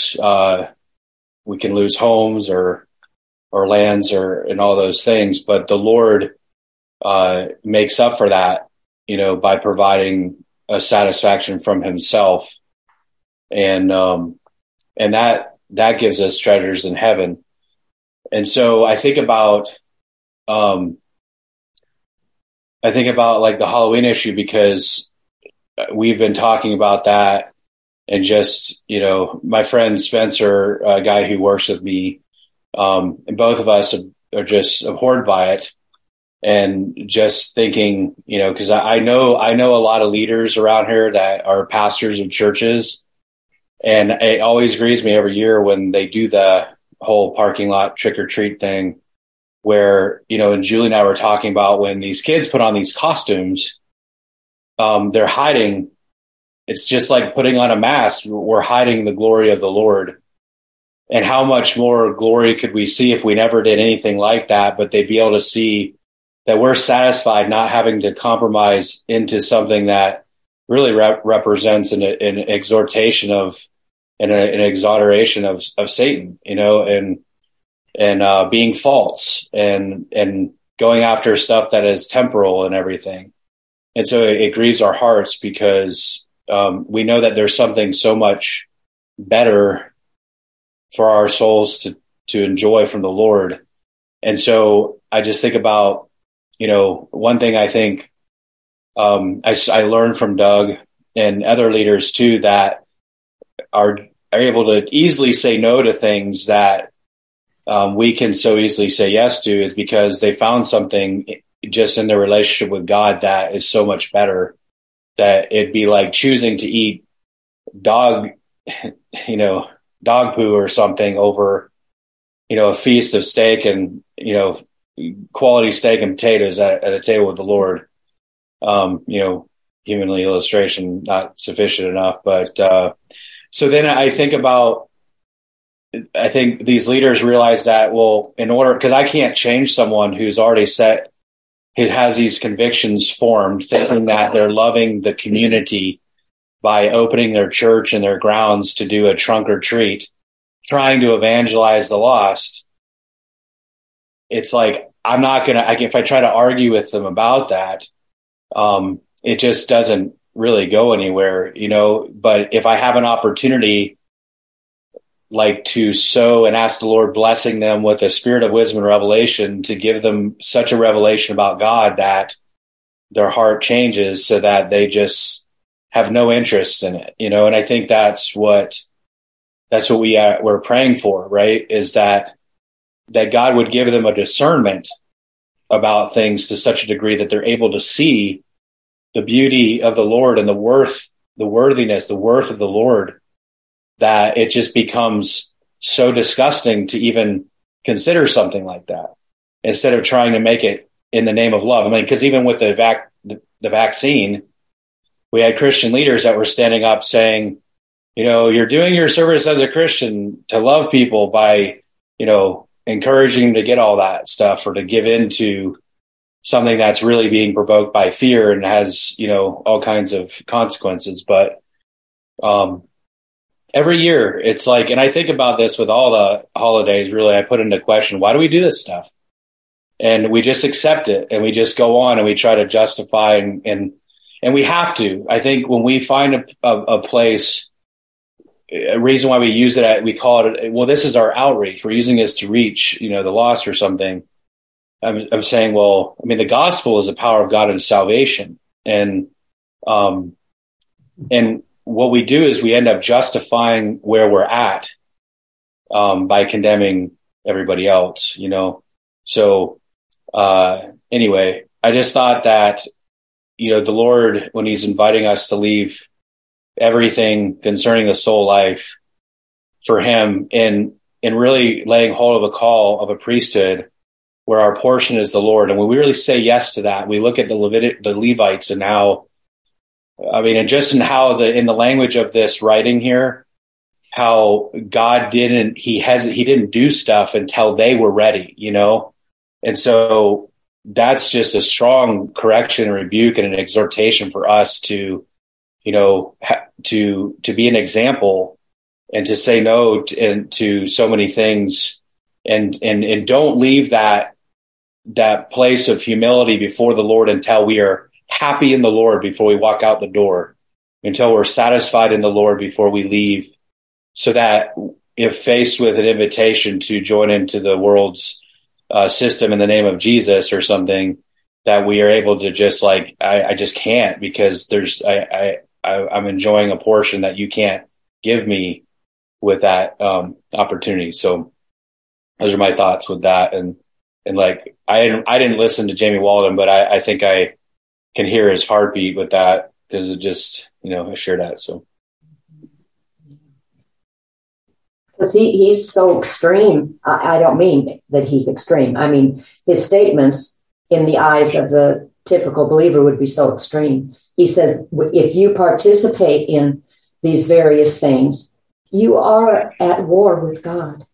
can lose homes or lands and all those things. But the Lord makes up for that, you know, by providing a satisfaction from himself. And that gives us treasures in heaven. And so I think about like the Halloween issue, because we've been talking about that, and just, you know, my friend Spencer, a guy who works with me, and both of us are just abhorred by it. And just thinking, you know, because I know a lot of leaders around here that are pastors of churches, And it always grieves me every year when they do the whole parking lot trick or treat thing where, and Julie and I were talking about when these kids put on these costumes, they're hiding. It's just like putting on a mask. We're hiding the glory of the Lord. And how much more glory could we see if we never did anything like that, but they'd be able to see that we're satisfied not having to compromise into something that really represents an exhortation of an exoneration of Satan, and being false and going after stuff that is temporal and everything. And so it grieves our hearts because we know that there's something so much better for our souls to enjoy from the Lord. And so I just think about, one thing I think I learned from Doug and other leaders too that are able to easily say no to things that we can so easily say yes to is because they found something just in their relationship with God that is so much better that it'd be like choosing to eat dog poo or something over, a feast of steak and, quality steak and potatoes at a table with the Lord. Humanly illustration, not sufficient enough. But so then I think these leaders realize that, well, in order, because I can't change someone who's already who has these convictions formed, thinking that they're loving the community by opening their church and their grounds to do a trunk or treat, trying to evangelize the lost. It's like, I'm not going to, if I try to argue with them about that, it just doesn't really go anywhere, but if I have an opportunity like to sow and ask the Lord blessing them with a spirit of wisdom and revelation to give them such a revelation about God that their heart changes so that they just have no interest in it, and I think that's what we're praying for, right? Is that God would give them a discernment about things to such a degree that they're able to see the beauty of the Lord and the worth of the Lord, that it just becomes so disgusting to even consider something like that instead of trying to make it in the name of love. I mean, because even with the vaccine, we had Christian leaders that were standing up saying, you're doing your service as a Christian to love people by, encouraging them to get all that stuff or to give into something that's really being provoked by fear and has, all kinds of consequences. But every year it's like, and I think about this with all the holidays, really, I put into question, why do we do this stuff? And we just accept it and we just go on and we try to justify and we have to. I think when we find a place, a reason why we use it, we call it, well, this is our outreach. We're using this to reach, the lost or something. I'm saying, well, I mean, the gospel is the power of God and salvation. And what we do is we end up justifying where we're at, by condemning everybody else, So, anyway, I just thought that, the Lord, when he's inviting us to leave everything concerning the soul life for him and really laying hold of a call of a priesthood where our portion is the Lord. And when we really say yes to that, we look at the Levites and how, and just in how in the language of this writing here, how God he didn't do stuff until they were ready, And so that's just a strong correction and rebuke and an exhortation for us to, to be an example and to say no to so many things and don't leave that place of humility before the Lord until we are happy in the Lord before we walk out the door, until we're satisfied in the Lord before we leave, so that if faced with an invitation to join into the world's system in the name of Jesus or something, that we are able to just like, I just can't, because I'm enjoying a portion that you can't give me with that opportunity. So those are my thoughts with that. And like, I didn't listen to Jamie Walden, but I think I can hear his heartbeat with that, because it just, I share that. So. Because he's so extreme. I don't mean that he's extreme. I mean, his statements in the eyes of the typical believer would be so extreme. He says, if you participate in these various things, you are at war with God.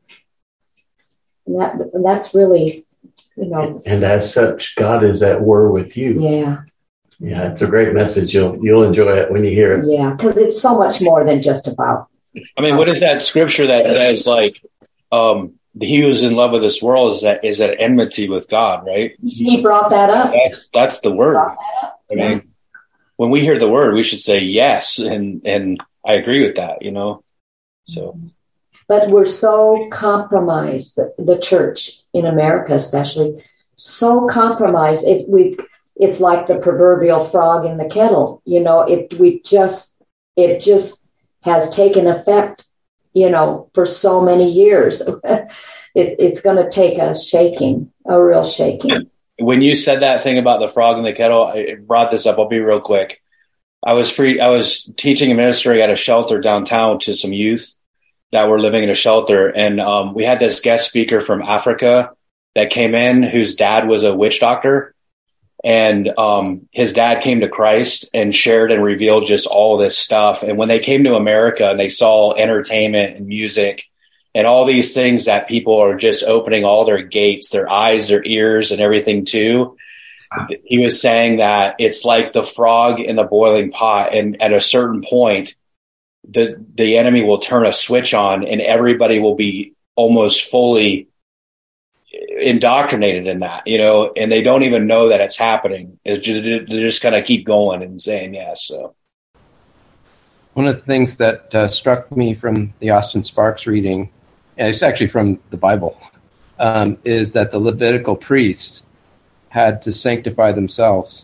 And that's really, And as such, God is at war with you. Yeah. Yeah, it's a great message. You'll enjoy it when you hear it. Yeah, because it's so much more than just about. I mean, what is that scripture that says, like, he who's in love with this world is at enmity with God, right? He brought that up. That's the word. I mean, when we hear the word, we should say yes, and I agree with that, So, but we're so compromised, the church in America, especially, so compromised. It's like the proverbial frog in the kettle. It just has taken effect, for so many years. It's going to take a real shaking. When you said that thing about the frog in the kettle, I brought this up. I'll be real quick. I was teaching and ministering at a shelter downtown to some youth that were living in a shelter. And we had this guest speaker from Africa that came in whose dad was a witch doctor. And his dad came to Christ and shared and revealed just all this stuff. And when they came to America and they saw entertainment and music and all these things that people are just opening all their gates, their eyes, their ears, and everything to, he was saying that it's like the frog in the boiling pot. And at a certain point, the enemy will turn a switch on and everybody will be almost fully indoctrinated in that, and they don't even know that it's happening. They just kind of keep going and saying yes. So one of the things that struck me from the Austin Sparks reading, and it's actually from the Bible, is that the Levitical priests had to sanctify themselves,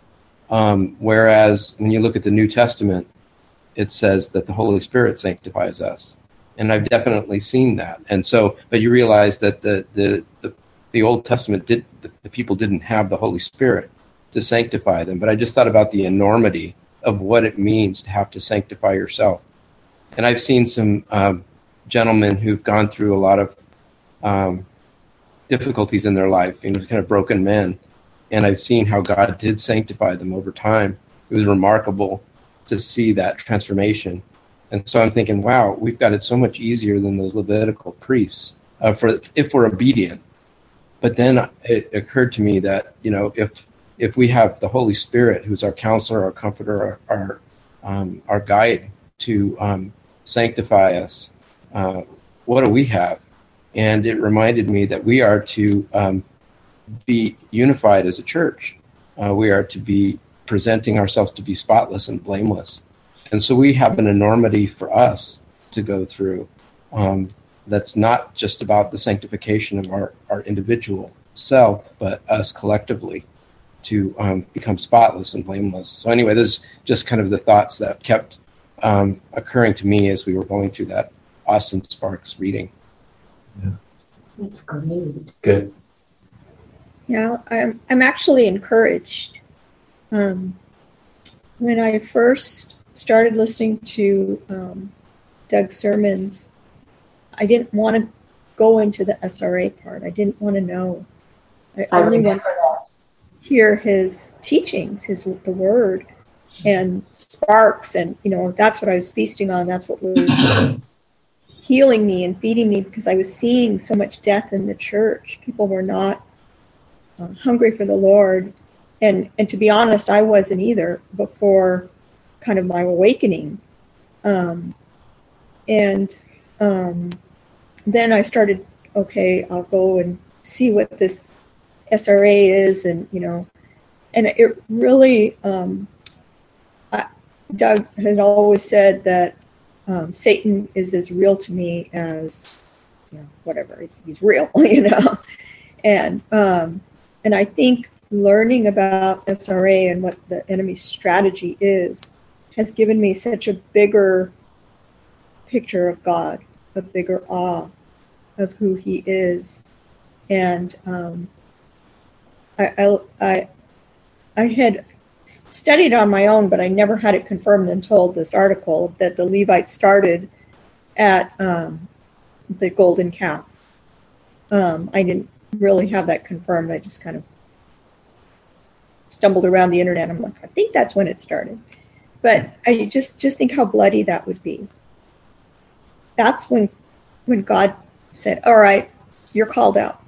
whereas when you look at the New Testament, it says that the Holy Spirit sanctifies us. And I've definitely seen that. And so, but you realize that the Old Testament the people didn't have the Holy Spirit to sanctify them. But I just thought about the enormity of what it means to have to sanctify yourself. And I've seen some gentlemen who've gone through a lot of difficulties in their life, kind of broken men. And I've seen how God did sanctify them over time. It was remarkable to see that transformation. And so I'm thinking, wow, we've got it so much easier than those Levitical priests if we're obedient. But then it occurred to me that, if we have the Holy Spirit, who's our counselor, our comforter, our guide to sanctify us, what do we have? And it reminded me that we are to be unified as a church. We are to be presenting ourselves to be spotless and blameless. And so we have an enormity for us to go through that's not just about the sanctification of our individual self, but us collectively to become spotless and blameless. So anyway, this is just kind of the thoughts that kept occurring to me as we were going through that Austin Sparks reading. Yeah. That's great. Good. Yeah, I'm actually encouraged. When I first started listening to Doug's sermons, I didn't want to go into the SRA part. I didn't want to know. I only wanted to hear his teachings, the word, and Sparks, and that's what I was feasting on. That's what was healing me and feeding me, because I was seeing so much death in the church. People were not hungry for the Lord, and to be honest, I wasn't either before kind of my awakening. Then I started, okay, I'll go and see what this SRA is, and it really, Doug had always said that Satan is as real to me as whatever, he's real, and I think learning about SRA and what the enemy's strategy is has given me such a bigger picture of God, a bigger awe of who he is. And I had studied on my own, but I never had it confirmed until this article that the Levites started at the golden calf. I didn't really have that confirmed. I just kind of stumbled around the internet. I'm like, I think that's when it started. But I just think how bloody that would be. That's when God said, all right, you're called out,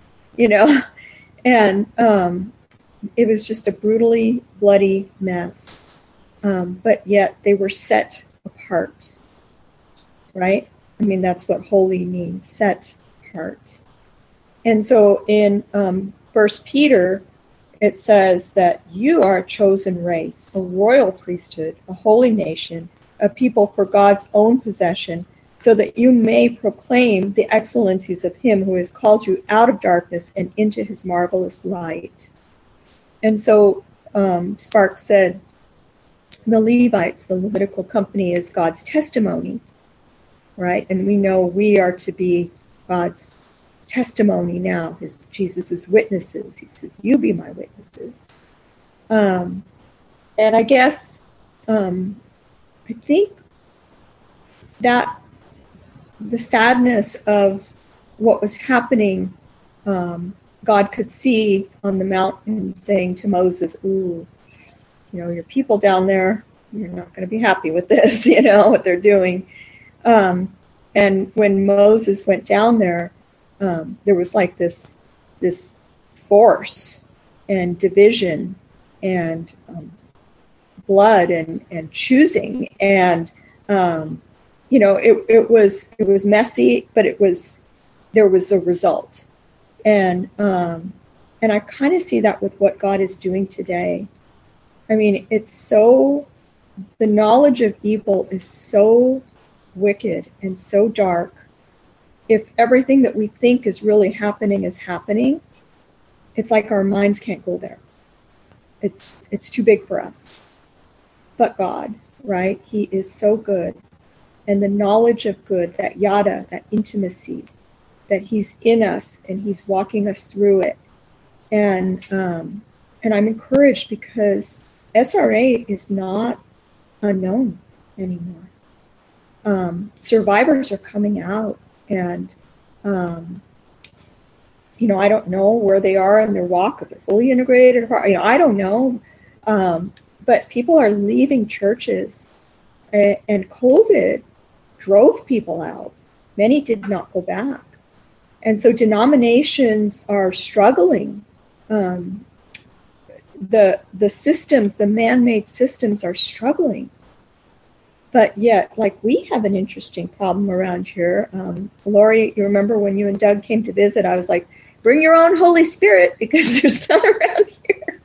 and it was just a brutally bloody mess. But yet they were set apart, right? I mean, that's what holy means, set apart. And so in 1 Peter, it says that you are a chosen race, a royal priesthood, a holy nation, a people for God's own possession, so that you may proclaim the excellencies of him who has called you out of darkness and into his marvelous light. And so Sparks said, the Levites, the Levitical company, is God's testimony, right? And we know we are to be God's testimony now, Jesus' witnesses. He says, you be my witnesses. And I guess I think that the sadness of what was happening, God could see on the mountain saying to Moses, ooh, your people down there, you're not going to be happy with this, what they're doing. And when Moses went down there, there was like this force and division and blood and choosing, and it was messy, but there was a result, and I kind of see that with what God is doing today. I mean, the knowledge of evil is so wicked and so dark. If everything that we think is really happening is happening, it's like our minds can't go there. It's too big for us. But God, right? He is so good. And the knowledge of good, that yada, that intimacy, that he's in us and he's walking us through it. And I'm encouraged because SRA is not unknown anymore. Survivors are coming out, and I don't know where they are in their walk, if they're fully integrated, I don't know. But people are leaving churches, and COVID drove people out. Many did not go back. And so denominations are struggling. The systems, the man-made systems are struggling. But yet, we have an interesting problem around here. Lori, you remember when you and Doug came to visit, I was like, bring your own Holy Spirit because there's none around here.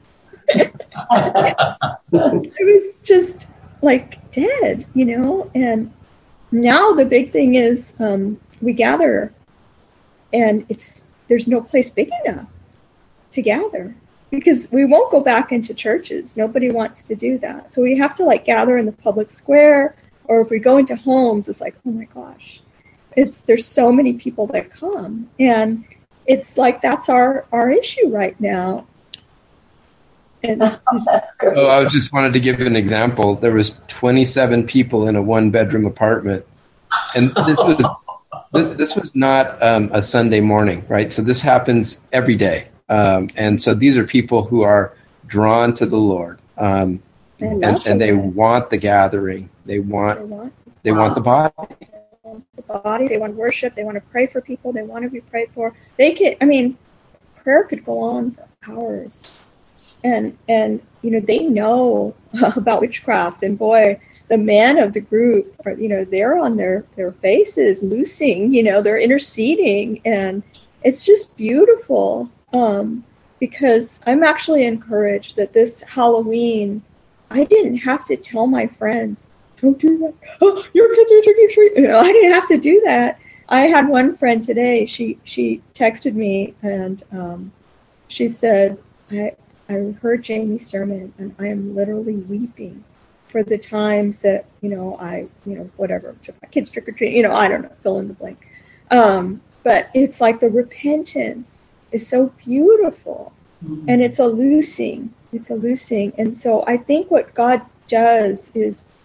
It was just dead, and now the big thing is we gather, and there's no place big enough to gather because we won't go back into churches. Nobody wants to do that. So we have to gather in the public square, or if we go into homes, it's like, oh my gosh, there's so many people that come, and it's that's our issue right now. And I just wanted to give an example. There was 27 people in a 1-bedroom apartment, and this was not a Sunday morning, right? So this happens every day, and so these are people who are drawn to the Lord, and they want the gathering. They want the body. They want worship. They want to pray for people. They want to be prayed for. Prayer could go on for hours. And they know about witchcraft, and boy, the men of the group are, they're on their faces loosing, they're interceding, and it's just beautiful. Because I'm actually encouraged that this Halloween, I didn't have to tell my friends, don't do that. Oh, your kids are trick or treat. I didn't have to do that. I had one friend today. She texted me, and she said, I heard Jamie's sermon, and I am literally weeping for the times that, whatever, took my kids trick-or-treating, I don't know, fill in the blank. But it's the repentance is so beautiful, and it's a loosing. And so I think what God does is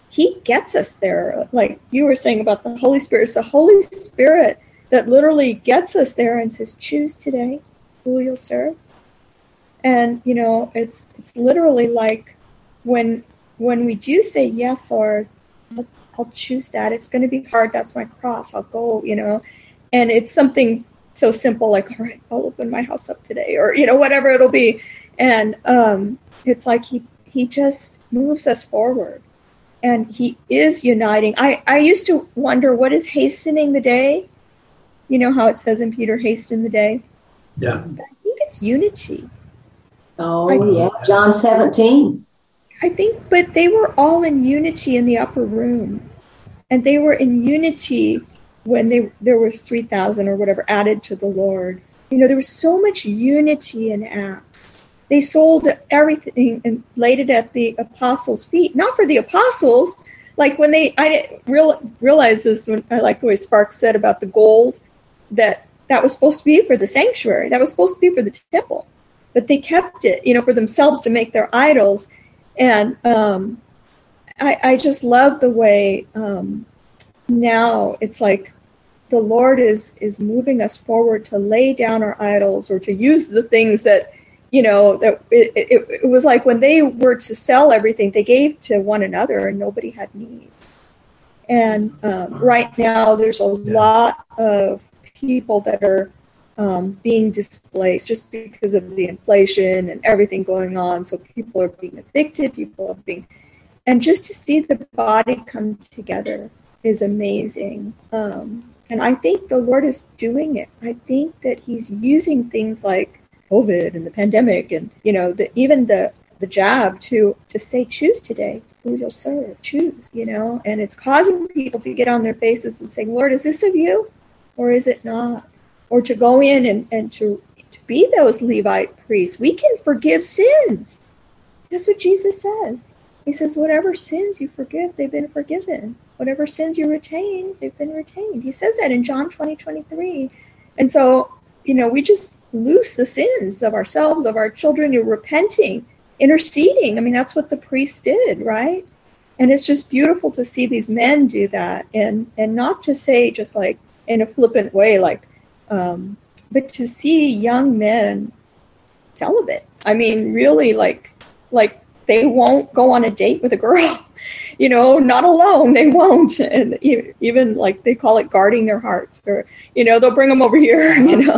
he gets us there. Like you were saying about the Holy Spirit, it's the Holy Spirit that literally gets us there and says, choose today who you'll serve. And, it's literally like when we do say, yes, Lord, I'll choose that. It's going to be hard. That's my cross. I'll go, and it's something so simple like, all right, I'll open my house up today, or, whatever it'll be. And it's like he just moves us forward, and he is uniting. I used to wonder, what is hastening the day? You know how it says in Peter, hasten the day? Yeah. I think it's unity. Oh, yeah. John 17. I think, but they were all in unity in the upper room. And they were in unity when there was 3,000 or whatever added to the Lord. There was so much unity in Acts. They sold everything and laid it at the apostles' feet. Not for the apostles. Like when I didn't realize this when I like the way Sparks said about the gold, that was supposed to be for the sanctuary. That was supposed to be for the temple. But they kept it, for themselves to make their idols. And I just love the way now it's like the Lord is moving us forward to lay down our idols, or to use the things that, that it was like when they were to sell everything, they gave to one another and nobody had needs. And right now there's a lot of people that are being displaced just because of the inflation and everything going on. So people are being evicted, and just to see the body come together is amazing. And I think the Lord is doing it. I think that he's using things like COVID and the pandemic and, even the jab to say, choose today who you'll serve, choose, and it's causing people to get on their faces and saying, Lord, is this of you or is it not? Or to go in and to be those Levite priests. We can forgive sins. That's what Jesus says. He says, whatever sins you forgive, they've been forgiven. Whatever sins you retain, they've been retained. He says that in John 20:23. And so, we just loose the sins of ourselves, of our children. You're repenting, interceding. I mean, that's what the priests did, right? And it's just beautiful to see these men do that. And not to say just like in a flippant way, like, but to see young men celibate. I mean, really like they won't go on a date with a girl, not alone. They won't. And even like they call it guarding their hearts, or, they'll bring them over here,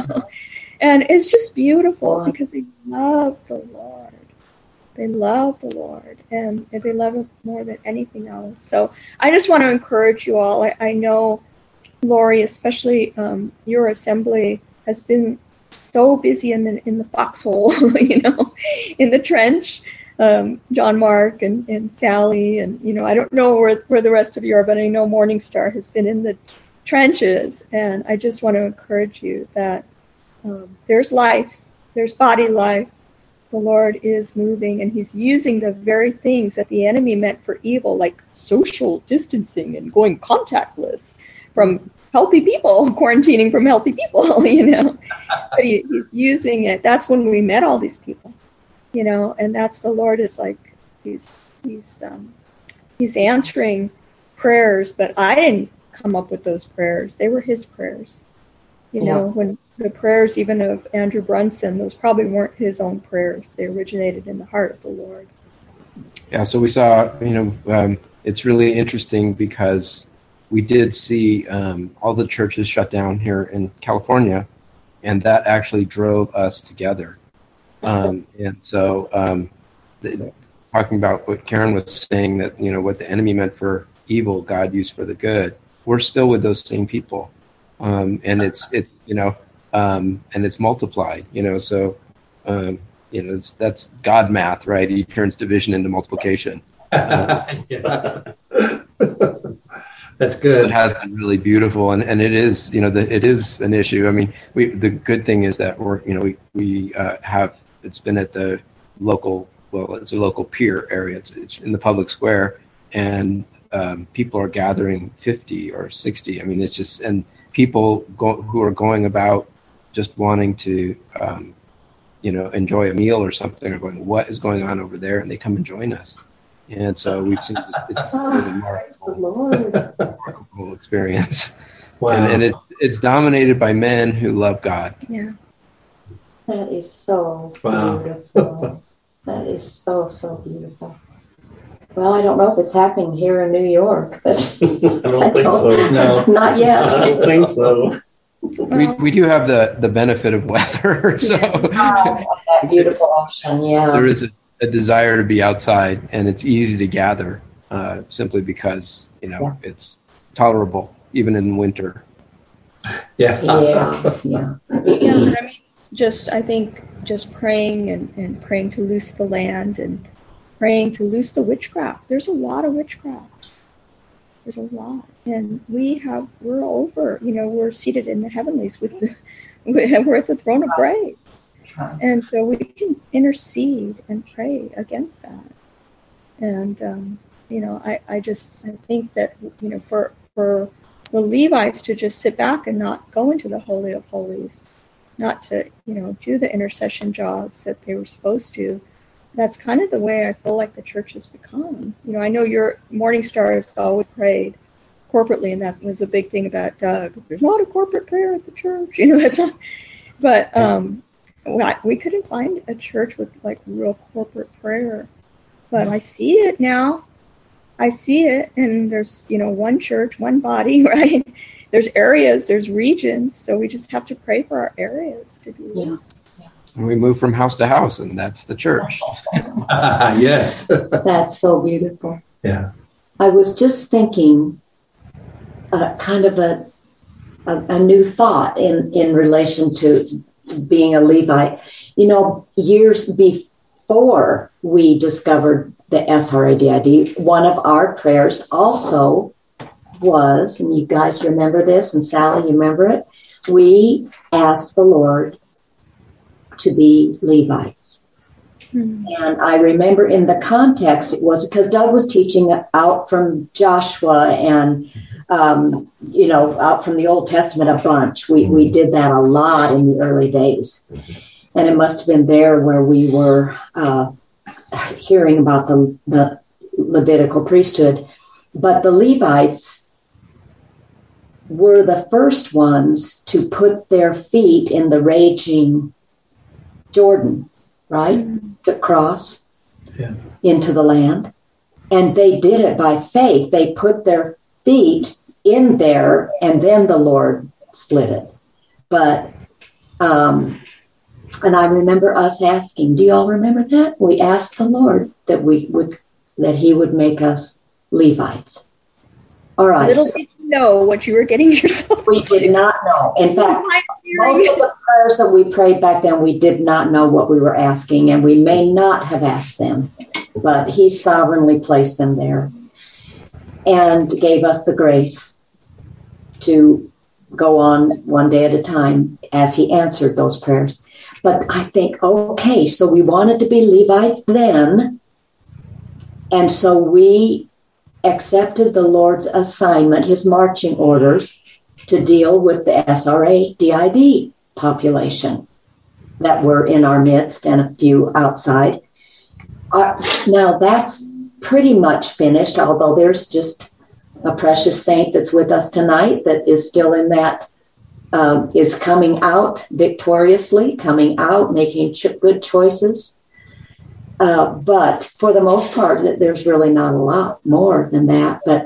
and it's just beautiful because they love the Lord. They love the Lord, and they love him more than anything else. So I just want to encourage you all. I know, Lori, especially your assembly has been so busy in the foxhole, in the trench. John Mark and Sally, and I don't know where the rest of you are, but I know Morning Star has been in the trenches, and I just want to encourage you that there's life, there's body life. The Lord is moving, and he's using the very things that the enemy meant for evil, like social distancing and going contactless from healthy people, quarantining from healthy people, but he's using it. That's when we met all these people, and that's the Lord is like, he's answering prayers, but I didn't come up with those prayers. They were his prayers, when the prayers even of Andrew Brunson, those probably weren't his own prayers. They originated in the heart of the Lord. Yeah. So we saw, it's really interesting because we did see all the churches shut down here in California, and that actually drove us together. And so talking about what Karen was saying, that, what the enemy meant for evil, God used for the good. We're still with those same people. And it's and it's multiplied, so, that's God math, right? He turns division into multiplication. That's good. So it has been really beautiful, and it is, it is an issue. I mean, the good thing is that we have, it's been at the local, it's a local pier area. It's in the public square, and people are gathering 50 or 60. I mean, it's just, and people who are going about just wanting to, enjoy a meal or something, are going, what is going on over there? And they come and join us, And so we've seen this really remarkable experience. Wow. And it's dominated by men who love God. Yeah. That is so beautiful. That is so, so beautiful. Well, I don't know if it's happening here in New York, but I don't think so. No. Not yet. I don't think so. We do have the benefit of weather, so That beautiful ocean, yeah. there is a desire to be outside, and it's easy to gather simply because it's tolerable even in winter. Yeah. Yeah. Yeah, I mean, I think just praying and praying to loose the land and praying to loose the witchcraft. There's a lot of witchcraft. There's a lot. And we're over, we're seated in the heavenlies we're at the throne of grace. And so we can intercede and pray against that. And, I think that, for the Levites to just sit back and not go into the Holy of Holies, not to, do the intercession jobs that they were supposed to. That's kind of the way I feel like the church has become. I know your Morning Star has always prayed corporately, and that was a big thing about Doug. There's not a corporate prayer at the church, that's not. But we couldn't find a church with like real corporate prayer. But I see it now. I see it, and there's one church, one body, right? There's areas, there's regions, so we just have to pray for our areas to be loosed. And we move from house to house, and that's the church. Yes. That's so beautiful. Yeah. I was just thinking kind of a new thought in relation to being a Levite. Years before we discovered the SRADID, one of our prayers also was, and you guys remember this, and Sally, you remember it? We asked the Lord to be Levites. Mm-hmm. And I remember in the context, it was because Doug was teaching out from Joshua and, out from the Old Testament a bunch. We did that a lot in the early days. And it must have been there where we were hearing about the Levitical priesthood. But the Levites were the first ones to put their feet in the raging Jordan, right? To cross into the land. And they did it by faith. They put their feet in there, and then the Lord split it. But, and I remember us asking, do you all remember that? We asked the Lord that he would make us Levites. All right. Little did you know what you were getting yourself We did not know. In fact, most of the prayers that we prayed back then, we did not know what we were asking, and we may not have asked them, but he sovereignly placed them there and gave us the grace to go on one day at a time as he answered those prayers. But I think, okay, so we wanted to be Levites then, and so we accepted the Lord's assignment, his marching orders, to deal with the SRADID population that were in our midst and a few outside. Now that's pretty much finished, although there's just a precious saint that's with us tonight that is still in that, is coming out victoriously, coming out, making good choices. But for the most part, there's really not a lot more than that. But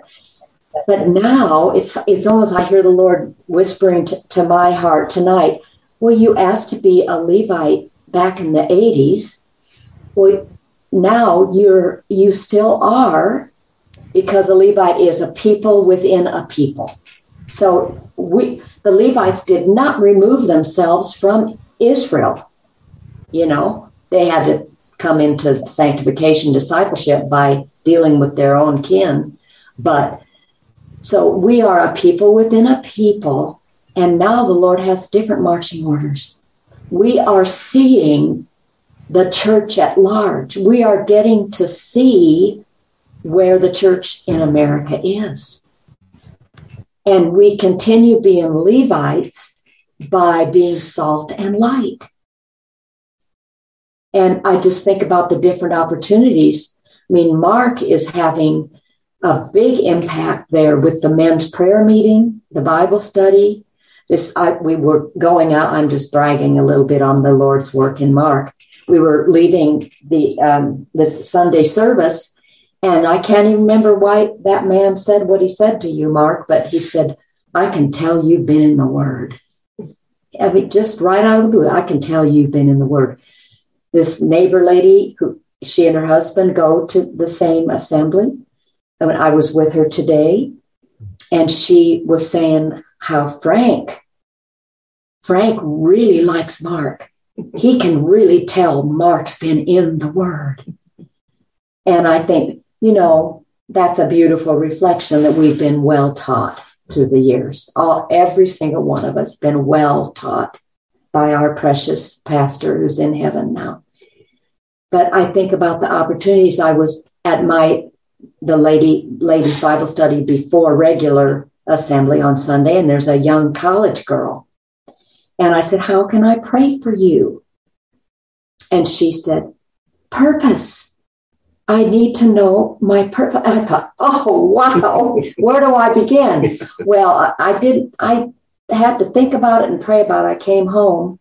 now it's almost, I hear the Lord whispering to my heart tonight, well, you asked to be a Levite back in the 80s. Well, now you still are, because a Levite is a people within a people. So the Levites did not remove themselves from Israel. They had to come into sanctification, discipleship by dealing with their own kin. But so we are a people within a people, and now the Lord has different marching orders. We are seeing the church at large. We are getting to see where the church in America is. And we continue being Levites by being salt and light. And I just think about the different opportunities I mean, Mark is having a big impact there with the men's prayer meeting, the Bible study. We were going out. I'm just bragging a little bit on the Lord's work in Mark. We were leaving the Sunday service, and I can't even remember why that man said what he said to you, Mark, but he said, I can tell you've been in the Word. I mean, just right out of the blue, I can tell you've been in the Word. This neighbor lady, she and her husband go to the same assembly. I mean, I was with her today, and she was saying how Frank really likes Mark. He can really tell Mark's been in the Word. And I think, that's a beautiful reflection that we've been well taught through the years. Every single one of us been well taught by our precious pastor who's in heaven now. But I think about the opportunities. I was at the ladies Bible study before regular assembly on Sunday, and there's a young college girl. And I said, how can I pray for you? And she said, purpose. I need to know my purpose. And I thought, oh, wow, where do I begin? Well, I had to think about it and pray about it. I came home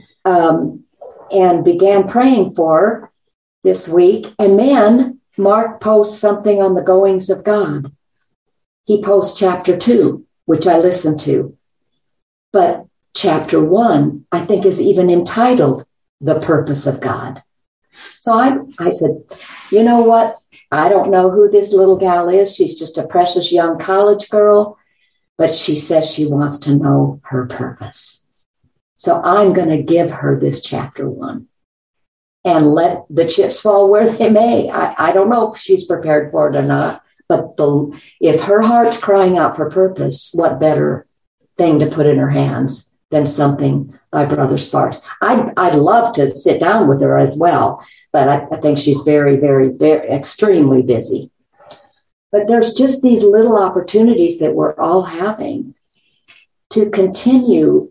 and began praying for her this week. And then Mark posts something on the goings of God. He posts chapter 2, which I listened to. But chapter 1, I think, is even entitled The Purpose of God. So I said, you know what? I don't know who this little gal is. She's just a precious young college girl, but she says she wants to know her purpose. So I'm going to give her this chapter 1 and let the chips fall where they may. I don't know if she's prepared for it or not, but if her heart's crying out for purpose, what better thing to put in her hands than something by Brother Sparks? I'd love to sit down with her as well, but I think she's very, very, very extremely busy. But there's just these little opportunities that we're all having to continue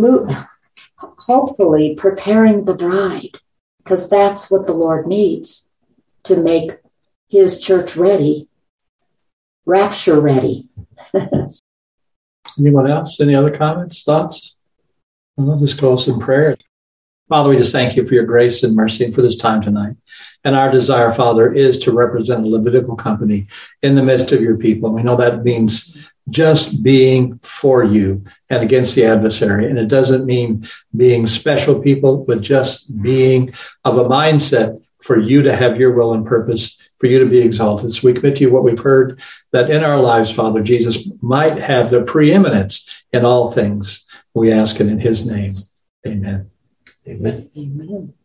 hopefully preparing the bride, because that's what the Lord needs to make his church ready, rapture ready. Anyone else? Any other comments, thoughts? I'll just close in prayer. Father, we just thank you for your grace and mercy and for this time tonight. And our desire, Father, is to represent a Levitical company in the midst of your people. We know that means just being for you and against the adversary. And it doesn't mean being special people, but just being of a mindset for you to have your will and purpose, for you to be exalted. So we commit to you what we've heard, that in our lives, Father, Jesus might have the preeminence in all things. We ask it in his name. Amen. Amen. Amen.